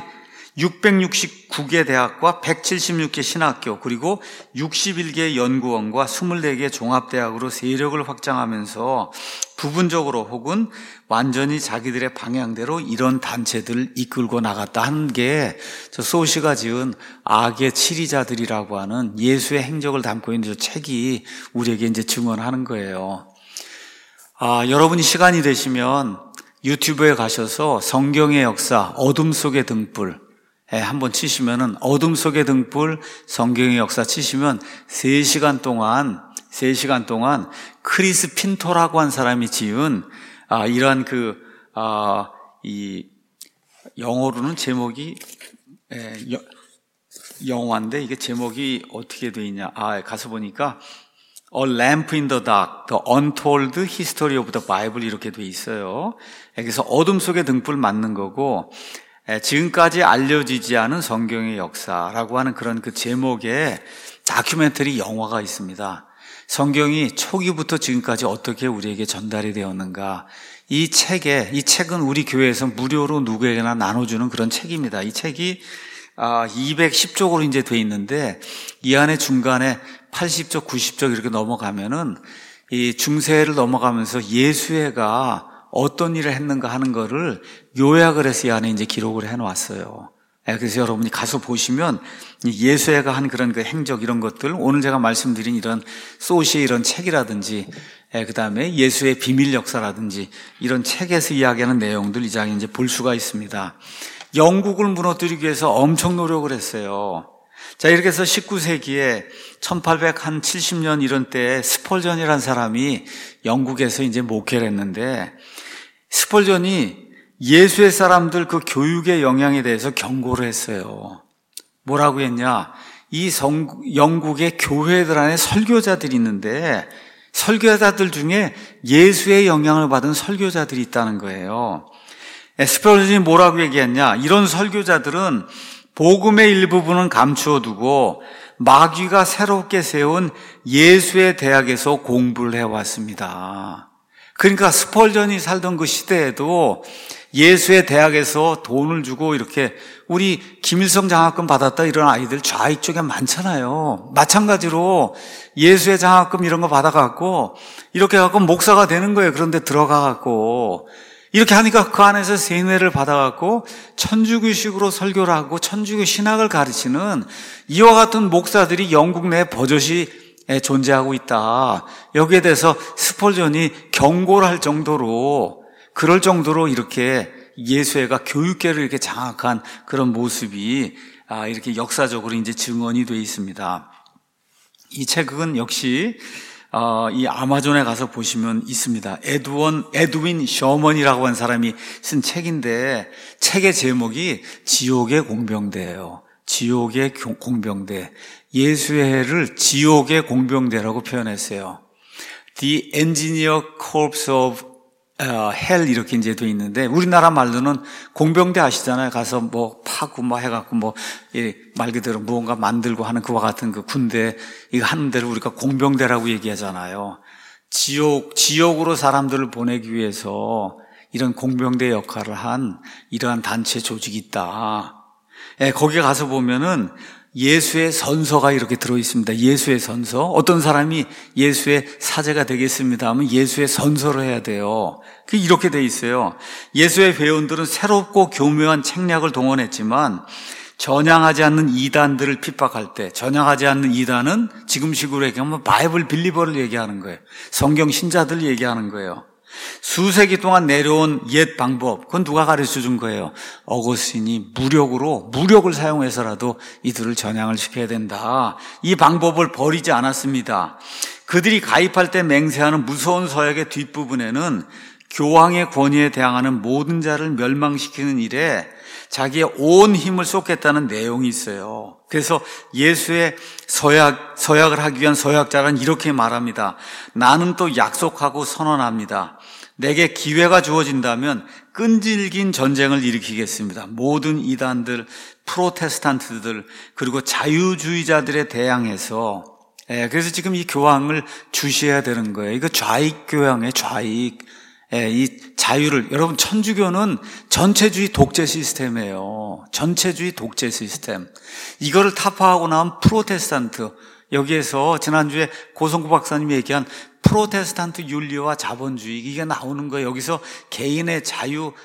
Speaker 1: 669개 대학과 176개 신학교, 그리고 61개 연구원과 24개 종합대학으로 세력을 확장하면서 부분적으로 혹은 완전히 자기들의 방향대로 이런 단체들을 이끌고 나갔다 하는 게 저 소시가 지은 악의 치리자들이라고 하는 예수의 행적을 담고 있는 저 책이 우리에게 이제 증언하는 거예요. 여러분이 시간이 되시면 유튜브에 가셔서 성경의 역사, 어둠 속의 등불, 한번 치시면은 어둠 속의 등불, 성경의 역사 치시면 3시간 동안 크리스 핀토라고 한 사람이 지은 이러한 이 영어로는 제목이 영화인데 이게 제목이 어떻게 돼 있냐? 가서 보니까 A Lamp in the Dark, The Untold History of the Bible 이렇게 돼 있어요. 그래서 어둠 속의 등불 맞는 거고, 지금까지 알려지지 않은 성경의 역사라고 하는 그런 그 제목의 다큐멘터리 영화가 있습니다. 성경이 초기부터 지금까지 어떻게 우리에게 전달이 되었는가. 이 책은 우리 교회에서 무료로 누구에게나 나눠주는 그런 책입니다. 이 책이 210쪽으로 이제 돼 있는데, 이 안에 중간에 80쪽, 90쪽 이렇게 넘어가면은 이 중세를 넘어가면서 예수회가 어떤 일을 했는가 하는 거를 요약을 해서 이 안에 이제 기록을 해놓았어요. 그래서 여러분이 가서 보시면 예수회가 한 그런 그 행적 이런 것들, 오늘 제가 말씀드린 이런 소시의 이런 책이라든지, 그 다음에 예수의 비밀 역사라든지 이런 책에서 이야기하는 내용들 이 장에 이제 볼 수가 있습니다. 영국을 무너뜨리기 위해서 엄청 노력을 했어요. 자, 이렇게 해서 19세기에 1870년 이런 때에 스펄전이라는 사람이 영국에서 이제 목회를 했는데, 스펄전이 예수의 사람들 그 교육의 영향에 대해서 경고를 했어요. 뭐라고 했냐? 영국의 교회들 안에 설교자들이 있는데, 설교자들 중에 예수의 영향을 받은 설교자들이 있다는 거예요. 스펄전이 뭐라고 얘기했냐? 이런 설교자들은 복음의 일부분은 감추어 두고 마귀가 새롭게 세운 예수의 대학에서 공부를 해왔습니다. 그러니까 스펄전이 살던 그 시대에도 예수의 대학에서 돈을 주고 이렇게 우리 김일성 장학금 받았다 이런 아이들 좌익 쪽에 많잖아요. 마찬가지로 예수의 장학금 이런 거 받아갖고 이렇게 갖고 목사가 되는 거예요. 그런데 들어가갖고 이렇게 하니까 그 안에서 세뇌를 받아갖고 천주교식으로 설교를 하고 천주교 신학을 가르치는 이와 같은 목사들이 영국 내에 버젓이 존재하고 있다. 여기에 대해서 스펄전이 경고를 할 정도로, 그럴 정도로 이렇게 예수회가 교육계를 이렇게 장악한 그런 모습이 이렇게 역사적으로 이제 증언이 되어 있습니다. 이 책은 역시 이 아마존에 가서 보시면 있습니다. 에드윈 셔먼이라고 하는 사람이 쓴 책인데, 책의 제목이 지옥의 공병대예요. 지옥의 공병대. 예수회를 지옥의 공병대라고 표현했어요. The Engineer Corps of Hell 이렇게 이제 돼 있는데, 우리나라 말로는 공병대 아시잖아요. 가서 뭐 파고 뭐 해갖고 뭐 말 그대로 무언가 만들고 하는 그와 같은 그 군대 이거 하는 데를 우리가 공병대라고 얘기하잖아요. 지옥으로 사람들을 보내기 위해서 이런 공병대 역할을 한 이러한 단체 조직이 있다. 거기에 가서 보면은 예수의 선서가 이렇게 들어있습니다. 예수의 선서. 어떤 사람이 예수의 사제가 되겠습니다 하면 예수의 선서를 해야 돼요. 이렇게 돼 있어요. 예수의 회원들은 새롭고 교묘한 책략을 동원했지만 전향하지 않는 이단들을 핍박할 때, 전향하지 않는 이단은 지금식으로 얘기하면 바이블 빌리버를 얘기하는 거예요. 성경 신자들 얘기하는 거예요. 수세기 동안 내려온 옛 방법, 그건 누가 가르쳐 준 거예요? 어거스틴이 무력을 사용해서라도 이들을 전향을 시켜야 된다. 이 방법을 버리지 않았습니다. 그들이 가입할 때 맹세하는 무서운 서약의 뒷부분에는 교황의 권위에 대항하는 모든 자를 멸망시키는 일에 자기의 온 힘을 쏟겠다는 내용이 있어요. 그래서 예수의 서약을 하기 위한 서약자는 이렇게 말합니다. 나는 또 약속하고 선언합니다. 내게 기회가 주어진다면 끈질긴 전쟁을 일으키겠습니다. 모든 이단들, 프로테스탄트들, 그리고 자유주의자들에 대항해서. 그래서 지금 이 교황을 주시해야 되는 거예요. 이거 좌익 교황이에요, 좌익. 이 자유를, 여러분, 천주교는 전체주의 독재 시스템이에요. 전체주의 독재 시스템. 이거를 타파하고 나온 프로테스탄트. 여기에서 지난주에 고성구 박사님이 얘기한 프로테스탄트 윤리와 자본주의, 이게 나오는 거예요. 여기서 개인의 자유,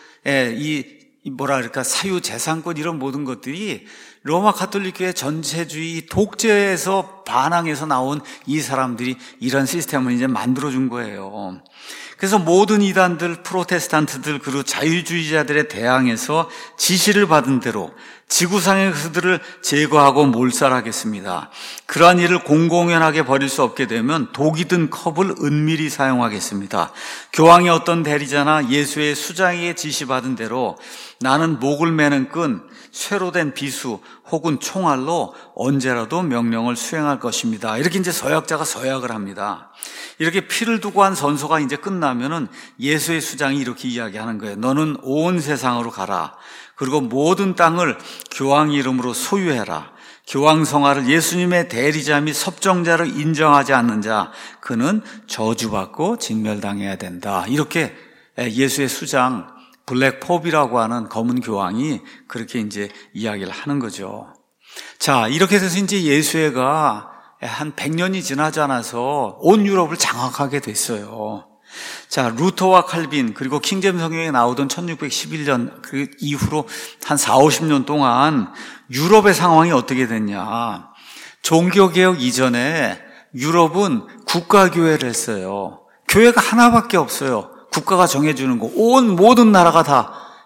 Speaker 1: 사유 재산권 이런 모든 것들이 로마 가톨릭교회 전체주의 독재에서 반항해서 나온 이 사람들이 이런 시스템을 이제 만들어준 거예요. 그래서 모든 이단들, 프로테스탄트들, 그리고 자유주의자들에 대항해서 지시를 받은 대로 지구상의 그들을 제거하고 몰살하겠습니다. 그러한 일을 공공연하게 벌일 수 없게 되면 독이 든 컵을 은밀히 사용하겠습니다. 교황의 어떤 대리자나 예수의 수장에게 지시받은 대로 나는 목을 매는 끈, 쇠로 된 비수 혹은 총알로 언제라도 명령을 수행할 것입니다. 이렇게 이제 서약자가 서약을 합니다. 이렇게 피를 두고 한 선서가 이제 끝나면은 예수의 수장이 이렇게 이야기하는 거예요. 너는 온 세상으로 가라. 그리고 모든 땅을 교황 이름으로 소유해라. 교황 성화를 예수님의 대리자 및 섭정자를 인정하지 않는 자, 그는 저주받고 진멸당해야 된다. 이렇게 예수의 수장, 블랙 pop이라고 하는 검은 교황이 그렇게 이제 이야기를 하는 거죠. 자, 이렇게 돼서 이제 예수회가 한 100년이 지나지 않아서 온 유럽을 장악하게 됐어요. 자, 루터와 칼빈, 그리고 킹제임스 성경에 나오던 1611년 그 이후로 한 40-50년 동안 유럽의 상황이 어떻게 됐냐. 종교개혁 이전에 유럽은 국가교회를 했어요. 교회가 하나밖에 없어요. 국가가 정해주는 거. 모든 나라가 다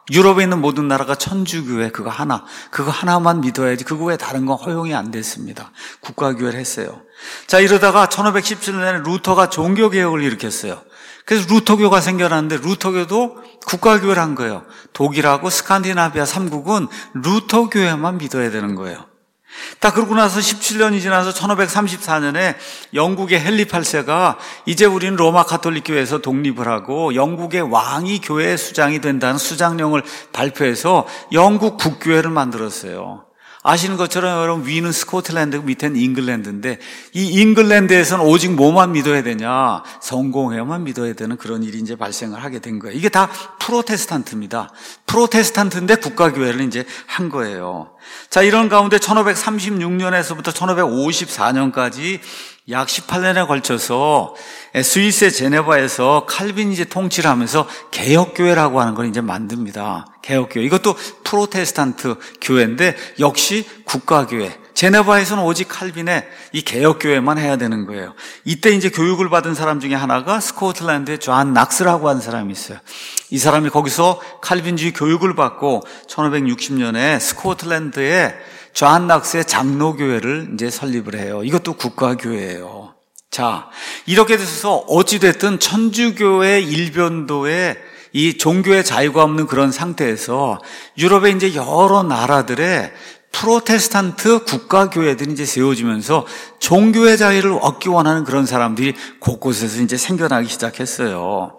Speaker 1: 유럽에 있는 모든 나라가 천주교회 그거 하나만 믿어야지 그거 외에 다른 건 허용이 안 됐습니다. 국가교회를 했어요. 자, 이러다가 1517년에 루터가 종교개혁을 일으켰어요. 그래서 루터교가 생겨났는데 루터교도 국가교회를 한 거예요. 독일하고 스칸디나비아 3국은 루터교회만 믿어야 되는 거예요. 딱 그러고 나서 17년이 지나서 1534년에 영국의 헨리 8세가 이제 우리는 로마 가톨릭 교회에서 독립을 하고 영국의 왕이 교회의 수장이 된다는 수장령을 발표해서 영국 국교회를 만들었어요. 아시는 것처럼 여러분 위는 스코틀랜드, 밑에는 잉글랜드인데 이 잉글랜드에서는 오직 뭐만 믿어야 되냐? 성공회만 믿어야 되는 그런 일이 이제 발생을 하게 된 거예요. 이게 다 프로테스탄트입니다. 프로테스탄트인데 국가교회를 이제 한 거예요. 자, 이런 가운데 1536년에서부터 1554년까지 약 18년에 걸쳐서 스위스의 제네바에서 칼빈이 통치를 하면서 개혁교회라고 하는 걸 이제 만듭니다. 개혁교회. 이것도 프로테스탄트 교회인데 역시 국가교회. 제네바에서는 오직 칼빈의 이 개혁교회만 해야 되는 거예요. 이때 이제 교육을 받은 사람 중에 하나가 스코틀랜드의 존 낙스라고 하는 사람이 있어요. 이 사람이 거기서 칼빈주의 교육을 받고 1560년에 스코틀랜드의 존 낙스의 장로교회를 이제 설립을 해요. 이것도 국가교회예요. 자, 이렇게 돼서 어찌됐든 천주교의 일변도에 이 종교의 자유가 없는 그런 상태에서 유럽의 이제 여러 나라들의 프로테스탄트 국가교회들이 이제 세워지면서 종교의 자유를 얻기 원하는 그런 사람들이 곳곳에서 이제 생겨나기 시작했어요.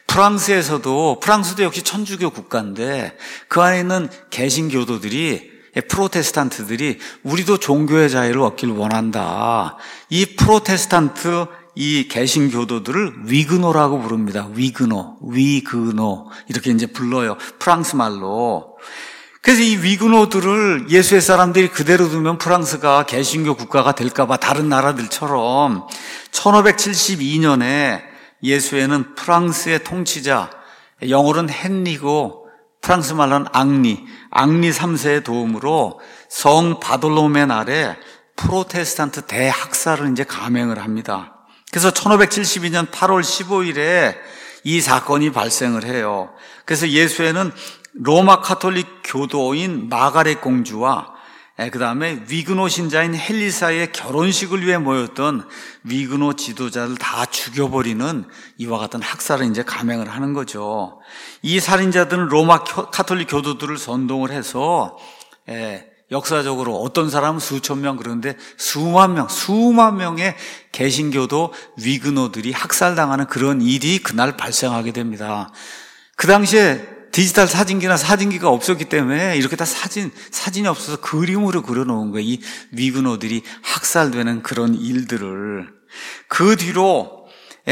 Speaker 1: 프랑스도 역시 천주교 국가인데 그 안에 있는 개신교도들이 프로테스탄트들이 우리도 종교의 자유를 얻길 원한다. 이 프로테스탄트 이 개신교도들을 위그노라고 부릅니다. 위그노 이렇게 이제 불러요. 프랑스 말로. 그래서 이 위그노들을 예수의 사람들이 그대로 두면 프랑스가 개신교 국가가 될까봐 다른 나라들처럼 1572년에 예수회는 프랑스의 통치자, 영어로는 헨리고 프랑스 말로는 앙리 3세의 도움으로 성 바돌로메 날에 프로테스탄트 대학살을 이제 감행을 합니다. 그래서 1572년 8월 15일에 이 사건이 발생을 해요. 그래서 예수회는 로마 카톨릭 교도인 마가렛 공주와 그 다음에 위그노 신자인 헬리사의 결혼식을 위해 모였던 위그노 지도자를 다 죽여버리는 이와 같은 학살을 이제 감행을 하는 거죠. 이 살인자들은 로마 카톨릭 교도들을 선동을 해서 역사적으로 어떤 사람은 수천 명 그런데 수만 명의 개신교도 위그노들이 학살당하는 그런 일이 그날 발생하게 됩니다. 그 당시에 디지털 사진기나 사진기가 없었기 때문에 이렇게 다 사진이 없어서 그림으로 그려놓은 거예요. 이 위그노들이 학살되는 그런 일들을. 그 뒤로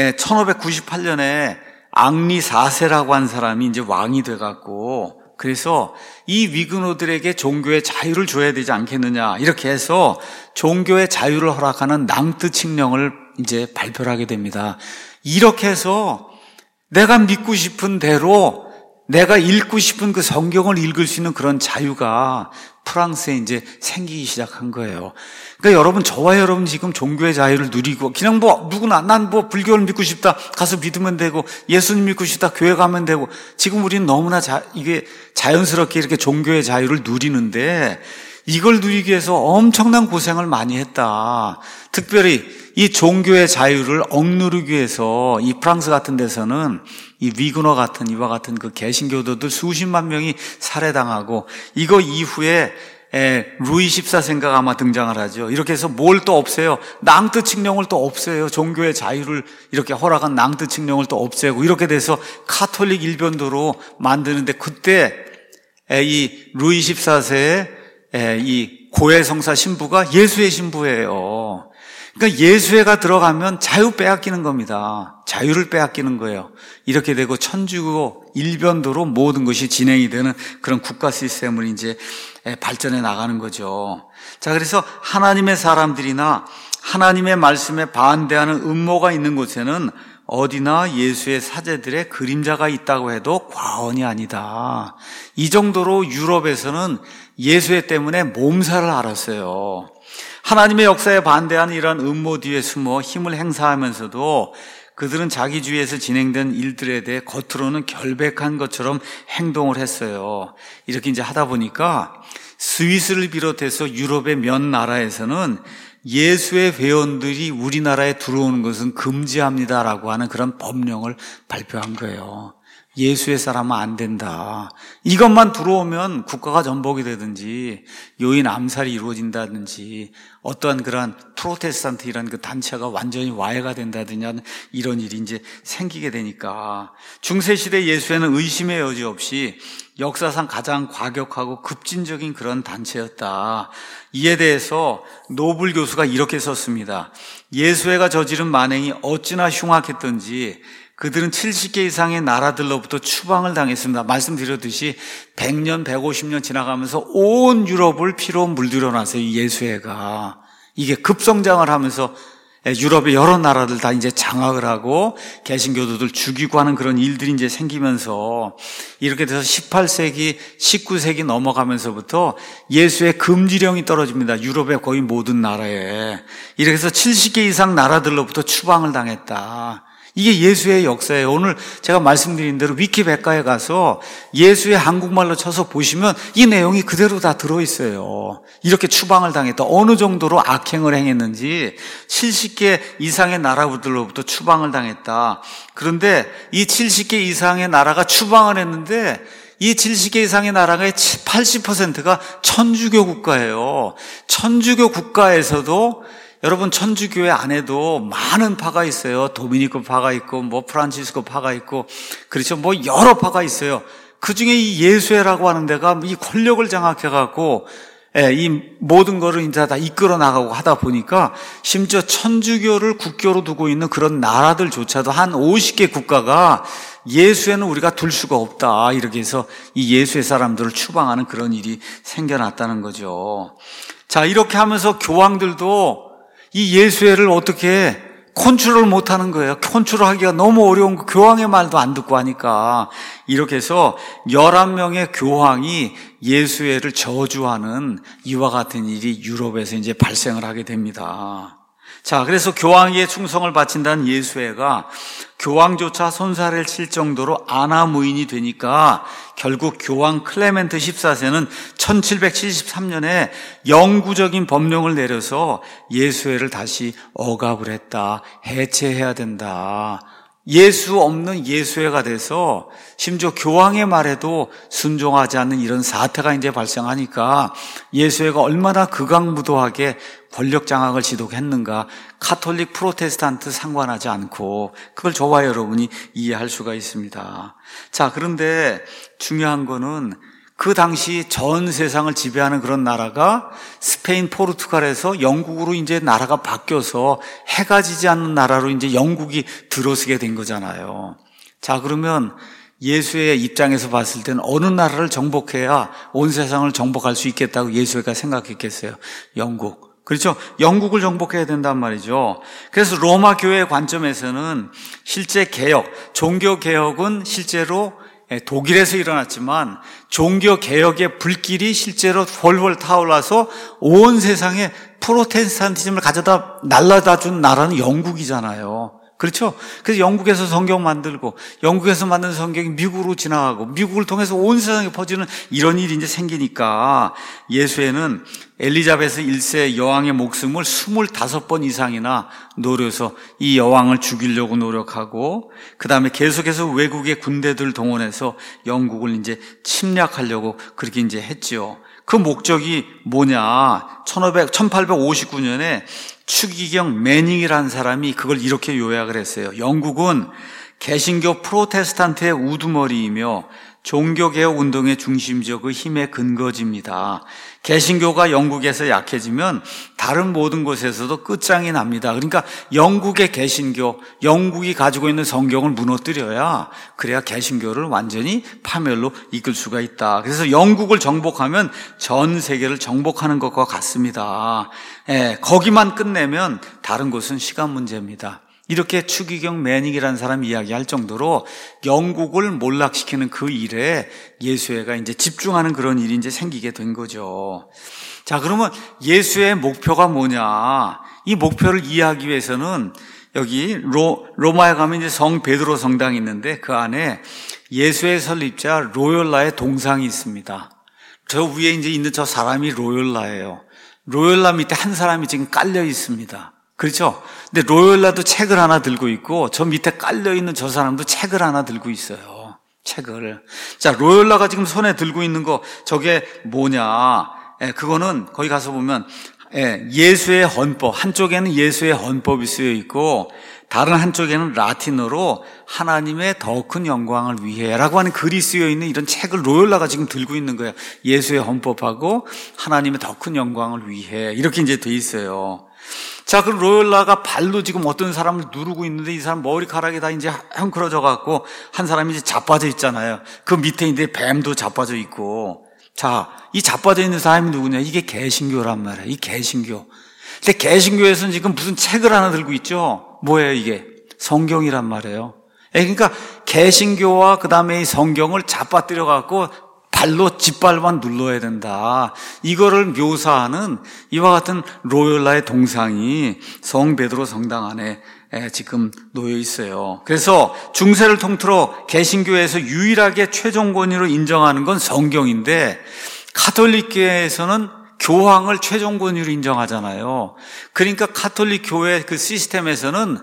Speaker 1: 1598년에 앙리 4세라고 한 사람이 이제 왕이 돼갖고 그래서 이 위그노들에게 종교의 자유를 줘야 되지 않겠느냐 이렇게 해서 종교의 자유를 허락하는 낭트 칙령을 이제 발표를 하게 됩니다. 이렇게 해서 내가 믿고 싶은 대로 내가 읽고 싶은 그 성경을 읽을 수 있는 그런 자유가 프랑스에 이제 생기기 시작한 거예요. 그러니까 여러분, 저와 여러분 지금 종교의 자유를 누리고 그냥 누구나 난 불교를 믿고 싶다 가서 믿으면 되고 예수님 믿고 싶다 교회 가면 되고 지금 우리는 너무나 이게 자연스럽게 이렇게 종교의 자유를 누리는데 이걸 누리기 위해서 엄청난 고생을 많이 했다. 특별히 이 종교의 자유를 억누르기 위해서 이 프랑스 같은 데서는 이 위그노 같은 이와 같은 그 개신교도들 수십만 명이 살해당하고 이거 이후에 루이 14세인가가 아마 등장을 하죠. 이렇게 해서 뭘 또 없애요. 낭트 칙령을 또 없애요. 종교의 자유를 이렇게 허락한 낭트 칙령을 또 없애고 이렇게 돼서 카톨릭 일변도로 만드는데 그때 이 루이 14세의 이 고해성사 신부가 예수의 신부예요. 그러니까 예수회가 들어가면 자유 빼앗기는 겁니다. 자유를 빼앗기는 거예요. 이렇게 되고 천주교 일변도로 모든 것이 진행이 되는 그런 국가 시스템을 이제 발전해 나가는 거죠. 자, 그래서 하나님의 사람들이나 하나님의 말씀에 반대하는 음모가 있는 곳에는 어디나 예수의 사제들의 그림자가 있다고 해도 과언이 아니다. 이 정도로 유럽에서는 예수회 때문에 몸살을 앓았어요. 하나님의 역사에 반대하는 이러한 음모 뒤에 숨어 힘을 행사하면서도 그들은 자기 주위에서 진행된 일들에 대해 겉으로는 결백한 것처럼 행동을 했어요. 이렇게 이제 하다 보니까 스위스를 비롯해서 유럽의 몇 나라에서는 예수의 회원들이 우리나라에 들어오는 것은 금지합니다라고 하는 그런 법령을 발표한 거예요. 예수의 사람은 안 된다. 이것만 들어오면 국가가 전복이 되든지 요인 암살이 이루어진다든지 어떠한 그런 프로테스탄트이라는 그 단체가 완전히 와해가 된다든지 이런 일이 이제 생기게 되니까 중세시대 예수회는 의심의 여지 없이 역사상 가장 과격하고 급진적인 그런 단체였다. 이에 대해서 노블 교수가 이렇게 썼습니다. 예수회가 저지른 만행이 어찌나 흉악했던지 그들은 70개 이상의 나라들로부터 추방을 당했습니다. 말씀드렸듯이 100년, 150년 지나가면서 온 유럽을 피로 물들여놨어요. 이 예수회가. 이게 급성장을 하면서 유럽의 여러 나라들 다 이제 장악을 하고 개신교도들 죽이고 하는 그런 일들이 이제 생기면서 이렇게 돼서 18세기, 19세기 넘어가면서부터 예수의 금지령이 떨어집니다. 유럽의 거의 모든 나라에. 이렇게 해서 70개 이상 나라들로부터 추방을 당했다. 이게 예수의 역사예요. 오늘 제가 말씀드린 대로 위키백과에 가서 예수의 한국말로 쳐서 보시면 이 내용이 그대로 다 들어있어요. 이렇게 추방을 당했다. 어느 정도로 악행을 행했는지 70개 이상의 나라들로부터 추방을 당했다. 그런데 이 70개 이상의 나라가 추방을 했는데 이 70개 이상의 나라의 80%가 천주교 국가예요. 천주교 국가에서도 여러분 천주교회 안에도 많은 파가 있어요. 도미니코 파가 있고 프란치스코 파가 있고 그렇죠. 여러 파가 있어요. 그중에 이 예수회라고 하는 데가 이 권력을 장악해갖고 이 모든 거를 이제 다 이끌어 나가고 하다 보니까 심지어 천주교를 국교로 두고 있는 그런 나라들조차도 한 50개 국가가 예수회는 우리가 둘 수가 없다. 이렇게 해서 이 예수회 사람들을 추방하는 그런 일이 생겨났다는 거죠. 자, 이렇게 하면서 교황들도 이 예수회를 어떻게 컨트롤 못하는 거예요. 컨트롤하기가 너무 어려운 거, 교황의 말도 안 듣고 하니까. 이렇게 해서 11명의 교황이 예수회를 저주하는 이와 같은 일이 유럽에서 이제 발생을 하게 됩니다. 자, 그래서 교황에게 충성을 바친다는 예수회가 교황조차 손살을 칠 정도로 아나무인이 되니까 결국 교황 클레멘트 14세는 1773년에 영구적인 법령을 내려서 예수회를 다시 억압을 했다. 해체해야 된다. 예수 없는 예수회가 돼서 심지어 교황의 말에도 순종하지 않는 이런 사태가 이제 발생하니까 예수회가 얼마나 극악무도하게 권력 장악을 지속했는가. 카톨릭, 프로테스탄트 상관하지 않고 그걸 저와 여러분이 이해할 수가 있습니다. 자, 그런데 중요한 거는 그 당시 전 세상을 지배하는 그런 나라가 스페인, 포르투갈에서 영국으로 이제 나라가 바뀌어서 해가 지지 않는 나라로 이제 영국이 들어서게 된 거잖아요. 자, 그러면 예수의 입장에서 봤을 때는 어느 나라를 정복해야 온 세상을 정복할 수 있겠다고 예수가 생각했겠어요? 영국. 그렇죠? 영국을 정복해야 된단 말이죠. 그래서 로마 교회의 관점에서는 실제 개혁, 종교 개혁은 실제로 독일에서 일어났지만 종교 개혁의 불길이 실제로 훨훨 타올라서 온 세상에 프로테스탄티즘을 가져다 날라다 준 나라는 영국이잖아요. 그렇죠? 그래서 영국에서 성경 만들고 영국에서 만든 성경이 미국으로 지나가고 미국을 통해서 온 세상에 퍼지는 이런 일이 이제 생기니까 예수회는 엘리자베스 1세 여왕의 목숨을 25번 이상이나 노려서 이 여왕을 죽이려고 노력하고 그 다음에 계속해서 외국의 군대들 동원해서 영국을 이제 침략하려고 그렇게 이제 했죠. 그 목적이 뭐냐? 1859년에 추기경 매닝이라는 사람이 그걸 이렇게 요약을 했어요. 영국은 개신교 프로테스탄트의 우두머리이며 종교개혁 운동의 중심지역 그 힘의 근거지입니다. 개신교가 영국에서 약해지면 다른 모든 곳에서도 끝장이 납니다. 그러니까 영국의 개신교, 영국이 가지고 있는 성경을 무너뜨려야 그래야 개신교를 완전히 파멸로 이끌 수가 있다. 그래서 영국을 정복하면 전 세계를 정복하는 것과 같습니다. 거기만 끝내면 다른 곳은 시간 문제입니다. 이렇게 추기경 매닝이라는 사람이 이야기할 정도로 영국을 몰락시키는 그 일에 예수회가 이제 집중하는 그런 일이 이제 생기게 된 거죠. 자, 그러면 예수의 목표가 뭐냐? 이 목표를 이해하기 위해서는 여기 로마에 가면 이제 성 베드로 성당이 있는데 그 안에 예수의 설립자 로욜라의 동상이 있습니다. 저 위에 이제 있는 저 사람이 로욜라예요. 로욜라 밑에 한 사람이 지금 깔려 있습니다. 그렇죠? 근데 로욜라도 책을 하나 들고 있고 저 밑에 깔려 있는 저 사람도 책을 하나 들고 있어요. 책을. 자, 로욜라가 지금 손에 들고 있는 거 저게 뭐냐? 그거는 거기 가서 보면 예수의 헌법, 한쪽에는 예수의 헌법이 쓰여 있고 다른 한쪽에는 라틴어로 하나님의 더 큰 영광을 위해라고 하는 글이 쓰여 있는 이런 책을 로욜라가 지금 들고 있는 거예요. 예수의 헌법하고 하나님의 더 큰 영광을 위해 이렇게 이제 돼 있어요. 자, 그럼 로욜라가 발로 지금 어떤 사람을 누르고 있는데 이 사람 머리카락이 다 이제 헝클어져 갖고 한 사람이 이제 자빠져 있잖아요. 그 밑에 이제 뱀도 자빠져 있고. 자, 이 자빠져 있는 사람이 누구냐? 이게 개신교란 말이에요. 이 개신교. 근데 개신교에서는 지금 무슨 책을 하나 들고 있죠? 뭐예요, 이게? 성경이란 말이에요. 그러니까 개신교와 그 다음에 이 성경을 잡아뜨려 갖고 발로 짓발만 눌러야 된다. 이거를 묘사하는 이와 같은 로욜라의 동상이 성 베드로 성당 안에 지금 놓여 있어요. 그래서 중세를 통틀어 개신교에서 유일하게 최종 권위로 인정하는 건 성경인데 가톨릭교회에서는 교황을 최종 권위로 인정하잖아요. 그러니까 가톨릭 교회 그 시스템에서는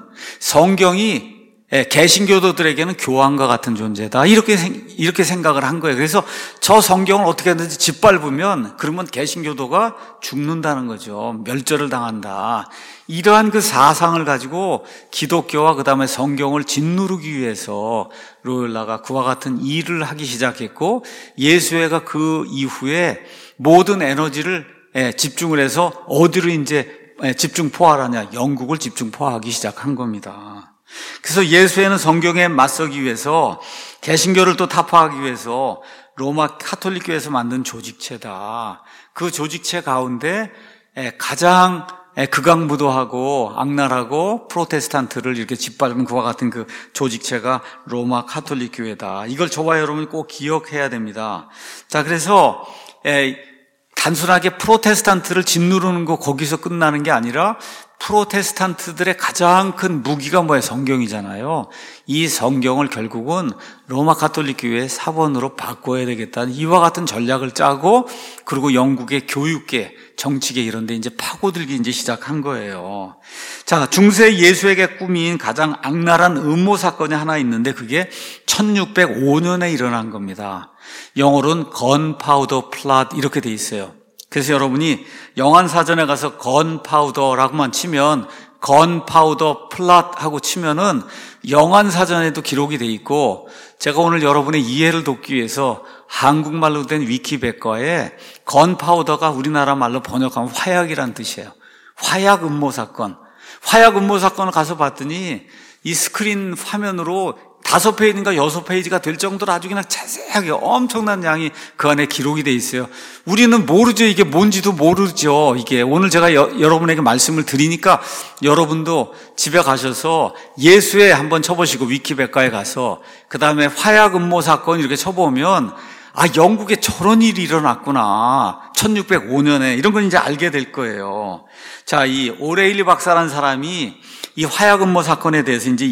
Speaker 1: 성경이 개신교도들에게는 교황과 같은 존재다. 이렇게 생각을 한 거예요. 그래서 저 성경을 어떻게 하든지 짓밟으면 그러면 개신교도가 죽는다는 거죠. 멸절을 당한다. 이러한 그 사상을 가지고 기독교와 그 다음에 성경을 짓누르기 위해서 로욜라가 그와 같은 일을 하기 시작했고 예수회가 그 이후에 모든 에너지를 집중을 해서 어디로 이제 집중 포화하냐? 영국을 집중 포화하기 시작한 겁니다. 그래서 예수회는 성경에 맞서기 위해서 개신교를 또 타파하기 위해서 로마 카톨릭교에서 만든 조직체다. 그 조직체 가운데 가장 극악무도하고 악랄하고 프로테스탄트를 이렇게 짓밟은 그와 같은 그 조직체가 로마 카톨릭교회다. 이걸 저와 여러분이 꼭 기억해야 됩니다. 자, 그래서 단순하게 프로테스탄트를 짓누르는 거 거기서 끝나는 게 아니라 프로테스탄트들의 가장 큰 무기가 뭐예요? 성경이잖아요. 이 성경을 결국은 로마 가톨릭 교회의 사본으로 바꿔야 되겠다는 이와 같은 전략을 짜고 그리고 영국의 교육계, 정치계 이런 데 이제 파고들기 이제 시작한 거예요. 자, 중세 예수에게 꾸민 가장 악랄한 음모 사건이 하나 있는데 그게 1605년에 일어난 겁니다. 영어로는 건파우더 플롯 이렇게 돼 있어요. 그래서 여러분이 영한사전에 가서 건파우더라고만 치면 건파우더 플롯하고 치면은 영한사전에도 기록이 돼 있고 제가 오늘 여러분의 이해를 돕기 위해서 한국말로 된 위키백과에 건파우더가 우리나라 말로 번역하면 화약이란 뜻이에요. 화약 음모 사건. 화약 음모 사건을 가서 봤더니 이 스크린 화면으로 5페이지인가 6페이지가 될 정도로 아주 그냥 자세하게 엄청난 양이 그 안에 기록이 돼 있어요. 우리는 모르죠. 이게 뭔지도 모르죠. 이게 오늘 제가 여러분에게 말씀을 드리니까 여러분도 집에 가셔서 예수에 한번 쳐보시고 위키백과에 가서 그 다음에 화약 음모 사건 이렇게 쳐보면 영국에 저런 일이 일어났구나. 1605년에 이런 건 이제 알게 될 거예요. 자, 이 오레일리 박사라는 사람이 이 화약 음모 사건에 대해서 이제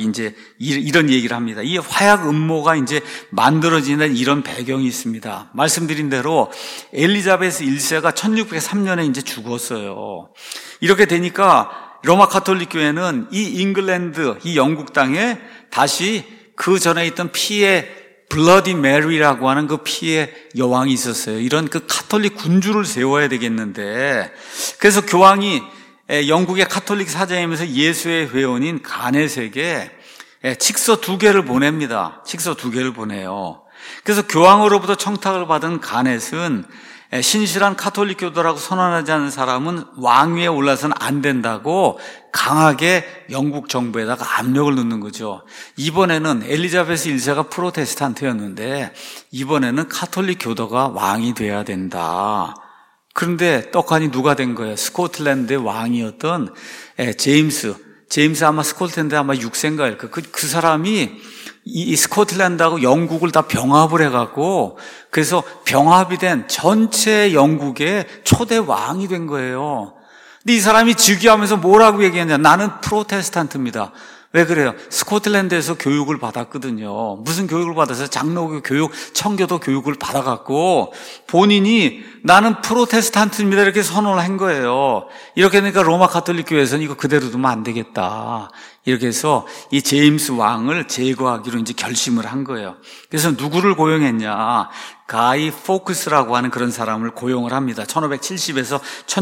Speaker 1: 이런 얘기를 합니다. 이 화약 음모가 이제 만들어지는 이런 배경이 있습니다. 말씀드린 대로 엘리자베스 1세가 1603년에 이제 죽었어요. 이렇게 되니까 로마 가톨릭 교회는 이 잉글랜드, 이 영국 땅에 다시 그 전에 있던 피의 블러디 메리라고 하는 그 피의 여왕이 있었어요. 이런 그 가톨릭 군주를 세워야 되겠는데 그래서 교황이 영국의 가톨릭 사제이면서 예수의 회원인 가넷에게 칙서 2개를 보냅니다. 칙서 2개를 보내요. 그래서 교황으로부터 청탁을 받은 가넷은 신실한 가톨릭 교도라고 선언하지 않는 사람은 왕위에 올라서는 안 된다고 강하게 영국 정부에다가 압력을 넣는 거죠. 이번에는 엘리자베스 1세가 프로테스탄트였는데 이번에는 가톨릭 교도가 왕이 돼야 된다. 그런데 떡하니 누가 된 거예요? 스코틀랜드의 왕이었던 제임스 아마 스코틀랜드 아마 6세인가요? 그 사람이 이 스코틀랜드하고 영국을 다 병합을 해갖고 그래서 병합이 된 전체 영국의 초대 왕이 된 거예요. 근데 이 사람이 즉위하면서 뭐라고 얘기했냐? 나는 프로테스탄트입니다. 왜 그래요? 스코틀랜드에서 교육을 받았거든요. 무슨 교육을 받았어요? 장로교 교육, 청교도 교육을 받아갖고 본인이 나는 프로테스탄트입니다 이렇게 선언을 한 거예요. 이렇게 되니까 로마 가톨릭 교회에서는 이거 그대로 두면 안 되겠다. 이렇게 해서 이 제임스 왕을 제거하기로 이제 결심을 한 거예요. 그래서 누구를 고용했냐? 가이 포크스라고 하는 그런 사람을 고용을 합니다. 1570에서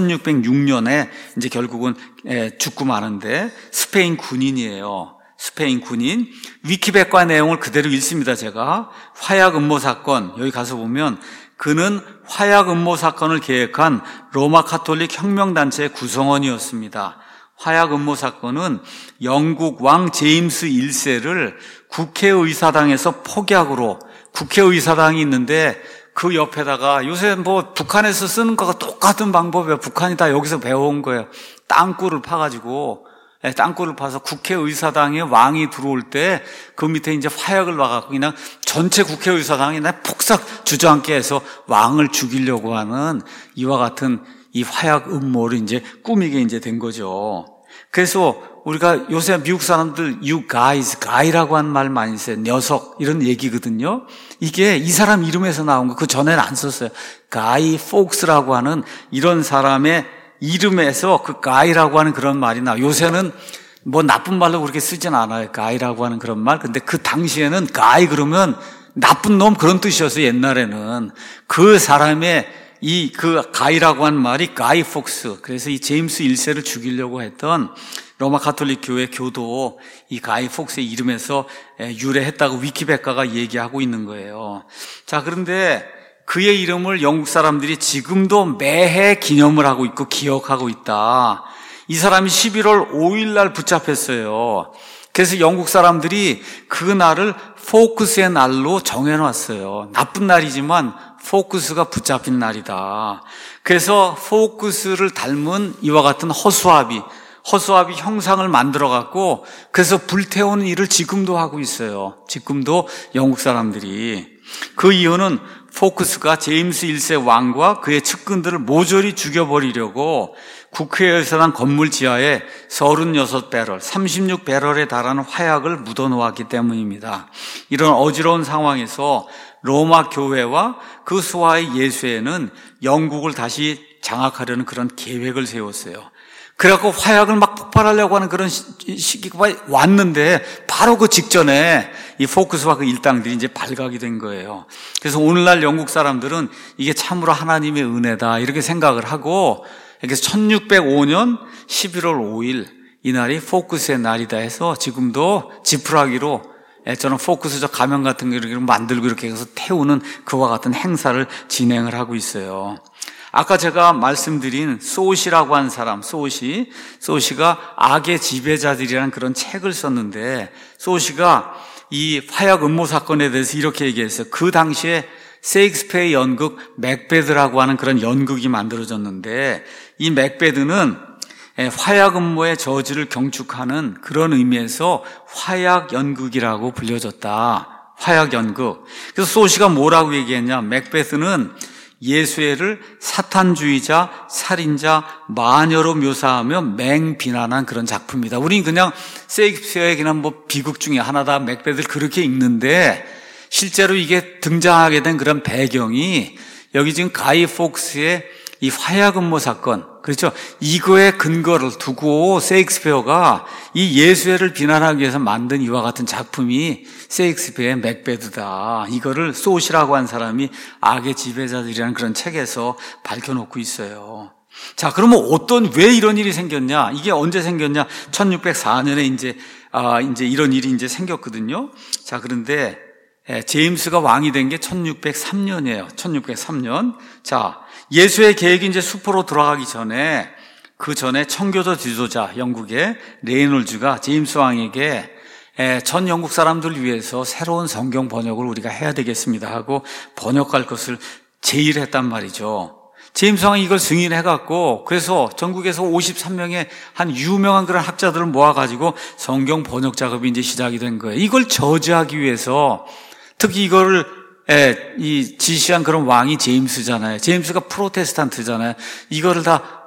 Speaker 1: 1606년에 이제 결국은 죽고 마는데 스페인 군인이에요. 스페인 군인. 위키백과 내용을 그대로 읽습니다, 제가. 화약 음모 사건, 여기 가서 보면 그는 화약 음모 사건을 계획한 로마 가톨릭 혁명단체의 구성원이었습니다. 화약 음모 사건은 영국 왕 제임스 1세를 국회의사당에서 폭약으로, 국회의사당이 있는데 그 옆에다가 요새 뭐 북한에서 쓰는 거가 똑같은 방법이에요. 북한이 다 여기서 배워온 거예요. 땅굴을 파가지고, 땅굴을 파서 국회의사당에 왕이 들어올 때 그 밑에 이제 화약을 놔갖고 그냥 전체 국회의사당이 그냥 폭삭 주저앉게 해서 왕을 죽이려고 하는 이와 같은 이 화약 음모를 이제 꾸미게 이제 된 거죠. 그래서 우리가 요새 미국 사람들 you guys, guy라고 하는 말 많이 써요. 녀석 이런 얘기거든요. 이게 이 사람 이름에서 나온 거. 그 전에는 안 썼어요. 가이 폭스라고 하는 이런 사람의 이름에서 그 guy라고 하는 그런 말이 나와요. 요새는 뭐 나쁜 말로 그렇게 쓰진 않아요. guy라고 하는 그런 말. 근데 그 당시에는 guy 그러면 나쁜 놈 그런 뜻이었어요. 옛날에는 그 사람의 그 가이라고 하는 말이 가이 폭스. 그래서 이 제임스 1세를 죽이려고 했던 로마 가톨릭 교회 교도 이 가이 폭스의 이름에서 유래했다고 위키백과가 얘기하고 있는 거예요. 자, 그런데 그의 이름을 영국 사람들이 지금도 매해 기념을 하고 있고 기억하고 있다. 이 사람이 11월 5일 날 붙잡혔어요. 그래서 영국 사람들이 그 날을 포크스의 날로 정해놨어요. 나쁜 날이지만 포크스가 붙잡힌 날이다. 그래서 포크스를 닮은 이와 같은 허수아비 형상을 만들어갖고 그래서 불태우는 일을 지금도 하고 있어요. 지금도 영국 사람들이. 그 이유는 포크스가 제임스 1세 왕과 그의 측근들을 모조리 죽여버리려고 국회의사당 건물 지하에 36배럴, 36배럴에 달하는 화약을 묻어놓았기 때문입니다. 이런 어지러운 상황에서 로마 교회와 그 수하의 예수회는 영국을 다시 장악하려는 그런 계획을 세웠어요. 그래갖고 화약을 막 폭발하려고 하는 그런 시기가 왔는데 바로 그 직전에 이 포크스와 그 일당들이 이제 발각이 된 거예요. 그래서 오늘날 영국 사람들은 이게 참으로 하나님의 은혜다 이렇게 생각을 하고 그래서 1605년 11월 5일 이날이 포크스의 날이다 해서 지금도 지푸라기로 저는 포크스 저 가면 같은 거 이렇게 만들고 이렇게 해서 태우는 그와 같은 행사를 진행을 하고 있어요. 아까 제가 말씀드린 소시라고 한 사람, 소시가 악의 지배자들이라는 그런 책을 썼는데 소시가 이 화약 음모 사건에 대해서 이렇게 얘기했어요. 그 당시에 셰익스피어의 연극 맥베드라고 하는 그런 연극이 만들어졌는데 이 맥베드는 화약 음모의 저주를 경축하는 그런 의미에서 화약 연극이라고 불려졌다. 화약 연극. 그래서 소시가 뭐라고 얘기했냐? 맥베드는 예수회를 사탄주의자, 살인자, 마녀로 묘사하며 맹비난한 그런 작품이다. 우린 그냥 셰익스피어의 그냥 뭐 비극 중에 하나다. 맥베드를 그렇게 읽는데 실제로 이게 등장하게 된 그런 배경이 여기 지금 가이 폭스의 이 화약 음모 사건, 그렇죠? 이거에 근거를 두고 셰익스피어가 이 예수회를 비난하기 위해서 만든 이와 같은 작품이 셰익스피어의 맥베드다. 이거를 소시라고 한 사람이 악의 지배자들이라는 그런 책에서 밝혀놓고 있어요. 자, 그러면 왜 이런 일이 생겼냐? 이게 언제 생겼냐? 1604년에 이제 이런 일이 이제 생겼거든요. 자, 그런데 제임스가 왕이 된 게 1603년이에요. 1603년. 자, 예수의 계획이 이제 수포로 들어가기 전에 그 전에 청교도 지도자 영국의 레이놀즈가 제임스 왕에게 전 영국 사람들을 위해서 새로운 성경 번역을 우리가 해야 되겠습니다 하고 번역할 것을 제의를 했단 말이죠. 제임스 왕이 이걸 승인해갖고 그래서 전국에서 53명의 한 유명한 그런 학자들을 모아가지고 성경 번역 작업이 이제 시작이 된 거예요. 이걸 저지하기 위해서 특히 이거를 지시한 그런 왕이 제임스잖아요. 제임스가 프로테스탄트잖아요. 이거를 다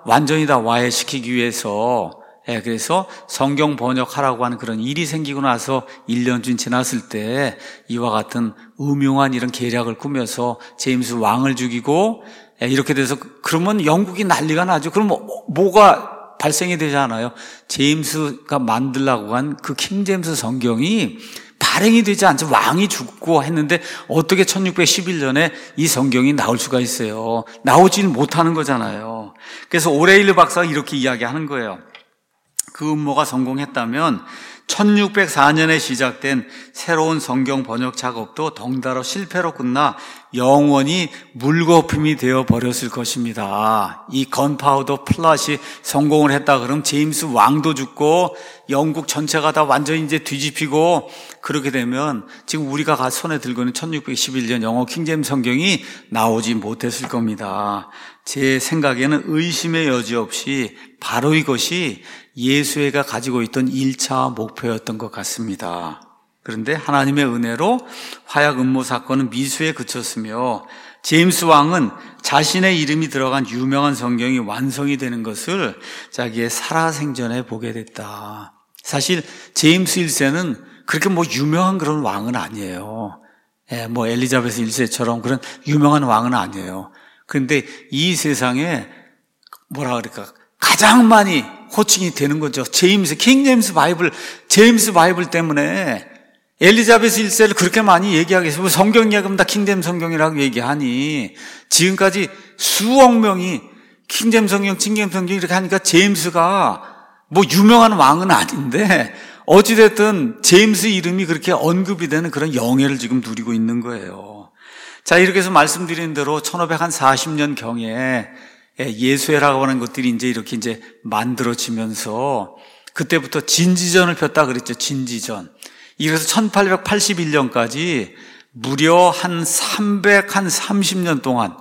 Speaker 1: 완전히 다 와해시키기 위해서 그래서 성경 번역하라고 하는 그런 일이 생기고 나서 1년쯤 지났을 때 이와 같은 음흉한 이런 계략을 꾸며서 제임스 왕을 죽이고 이렇게 돼서 그러면 영국이 난리가 나죠. 그럼 뭐가 발생이 되지 않아요? 제임스가 만들라고 한 그 킹제임스 성경이 발행이 되지 않죠. 왕이 죽고 했는데 어떻게 1611년에 이 성경이 나올 수가 있어요? 나오질 못하는 거잖아요. 그래서 오레일리 박사가 이렇게 이야기하는 거예요. 그 음모가 성공했다면 1604년에 시작된 새로운 성경 번역 작업도 덩달아 실패로 끝나 영원히 물거품이 되어 버렸을 것입니다. 이 건파우더 플롯이 성공을 했다 그러면 제임스 왕도 죽고 영국 전체가 다 완전히 이제 뒤집히고 그렇게 되면 지금 우리가 손에 들고 있는 1611년 영어 킹제임스 성경이 나오지 못했을 겁니다. 제 생각에는 의심의 여지 없이 바로 이것이 예수회가 가지고 있던 1차 목표였던 것 같습니다. 그런데 하나님의 은혜로 화약 음모 사건은 미수에 그쳤으며 제임스 왕은 자신의 이름이 들어간 유명한 성경이 완성이 되는 것을 자기의 살아생전에 보게 됐다. 사실 제임스 1세는 그렇게 유명한 그런 왕은 아니에요. 엘리자베스 1세처럼 그런 유명한 왕은 아니에요. 그런데 이 세상에 가장 많이 호칭이 되는 거죠. 킹제임스 바이블 때문에 엘리자베스 1세를 그렇게 많이 얘기하겠어요. 성경 이야기하면 다 킹제임스 성경이라고 얘기하니 지금까지 수억 명이 킹제임스 성경 이렇게 하니까 제임스가 유명한 왕은 아닌데 어찌됐든 제임스 이름이 그렇게 언급이 되는 그런 영예를 지금 누리고 있는 거예요. 자, 이렇게 해서 말씀드린 대로 1540년 경에 예수회라고 하는 것들이 이제 만들어지면서 그때부터 진지전을 폈다 그랬죠. 진지전. 이래서 1881년까지 무려 한 330년 동안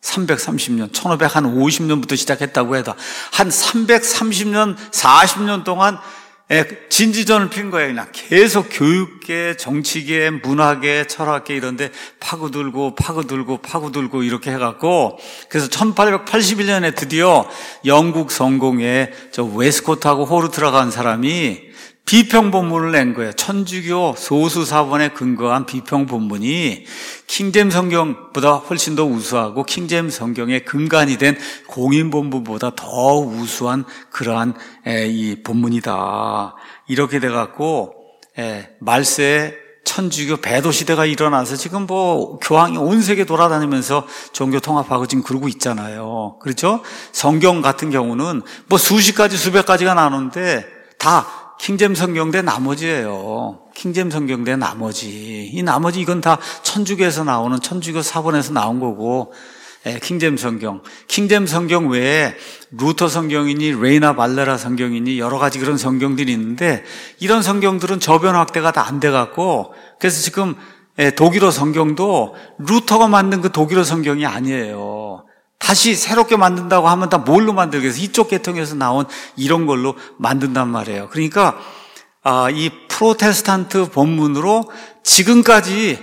Speaker 1: 1550년부터 시작했다고 해도 한 330년, 40년 동안 진지전을 핀 거예요. 그냥 계속 교육계, 정치계, 문화계, 철학계 이런 데 파고들고 이렇게 해갖고 그래서 1881년에 드디어 영국 성공에 웨스코트하고 호르트라고 한 사람이 비평본문을 낸 거예요. 천주교 소수사본에 근거한 비평본문이 킹제임스 성경보다 훨씬 더 우수하고 킹제임스 성경의 근간이 된 공인본문보다 더 우수한 그러한 이 본문이다. 이렇게 돼갖고 말세에 천주교 배도 시대가 일어나서 지금 교황이 온 세계 돌아다니면서 종교 통합하고 지금 그러고 있잖아요. 그렇죠? 성경 같은 경우는 수십 가지, 수백 가지가 나오는데 다 킹제임스 성경 대 나머지예요. 킹제임스 성경 대 나머지. 이 나머지 이건 다 천주교에서 나오는 천주교 사본에서 나온 거고 킹제임스 성경 외에 루터 성경이니 레이나 발레라 성경이니 여러 가지 그런 성경들이 있는데 이런 성경들은 저변 확대가 다 안 돼갖고 그래서 지금 독일어 성경도 루터가 만든 그 독일어 성경이 아니에요. 다시 새롭게 만든다고 하면 다 뭘로 만들겠어요? 이쪽 계통에서 나온 이런 걸로 만든단 말이에요. 그러니까 이 프로테스탄트 본문으로 지금까지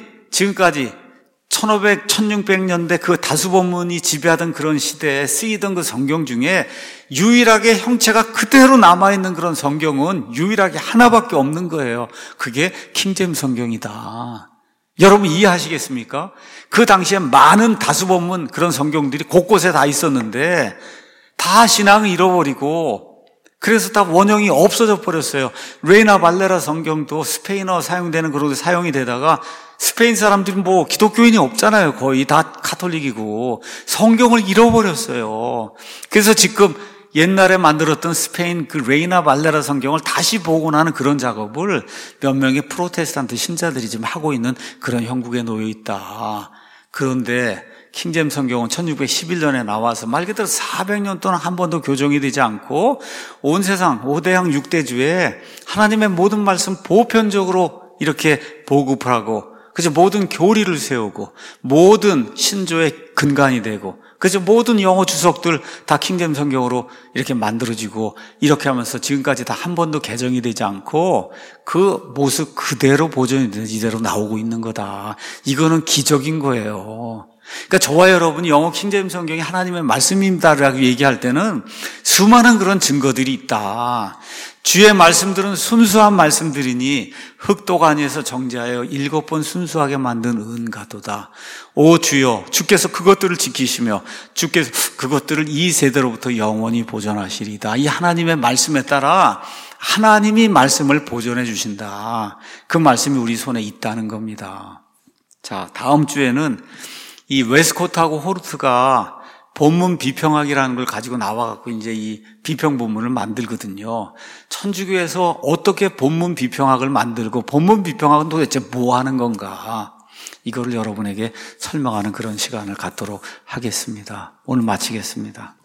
Speaker 1: 1600년대 그 다수 본문이 지배하던 그런 시대에 쓰이던 그 성경 중에 유일하게 형체가 그대로 남아있는 그런 성경은 유일하게 하나밖에 없는 거예요. 그게 킹제임스 성경이다. 여러분 이해하시겠습니까? 그 당시에 많은 다수본문 그런 성경들이 곳곳에 다 있었는데 다 신앙을 잃어버리고 그래서 다 원형이 없어져 버렸어요. 레이나 발레라 성경도 스페인어 사용되는 그런 사용이 되다가 스페인 사람들은 기독교인이 없잖아요. 거의 다 카톨릭이고 성경을 잃어버렸어요. 그래서 지금 옛날에 만들었던 스페인 그 레이나 발레라 성경을 다시 복원하는 그런 작업을 몇 명의 프로테스탄트 신자들이 지금 하고 있는 그런 형국에 놓여 있다. 그런데 킹제임스 성경은 1611년에 나와서 말 그대로 400년 동안 한 번도 교정이 되지 않고 온 세상 5대양 6대주에 하나님의 모든 말씀 보편적으로 이렇게 보급을 하고 그래서 모든 교리를 세우고 모든 신조의 근간이 되고 그래서 모든 영어 주석들 다 킹제임스 성경으로 이렇게 만들어지고 이렇게 하면서 지금까지 다 한 번도 개정이 되지 않고 그 모습 그대로 보존이 돼서 이대로 나오고 있는 거다. 이거는 기적인 거예요. 그러니까 저와 여러분이 영어 킹제임스 성경이 하나님의 말씀입니다라고 얘기할 때는 수많은 그런 증거들이 있다. 주의 말씀들은 순수한 말씀들이니 흙도가니에서 정제하여 7번 순수하게 만든 은가도다. 오 주여, 주께서 그것들을 지키시며 주께서 그것들을 이 세대로부터 영원히 보존하시리다. 이 하나님의 말씀에 따라 하나님이 말씀을 보존해 주신다. 그 말씀이 우리 손에 있다는 겁니다. 자, 다음 주에는 이 웨스코트하고 호르트가 본문 비평학이라는 걸 가지고 나와갖고 이제 이 비평 본문을 만들거든요. 천주교에서 어떻게 본문 비평학을 만들고 본문 비평학은 도대체 뭐 하는 건가? 이거를 여러분에게 설명하는 그런 시간을 갖도록 하겠습니다. 오늘 마치겠습니다.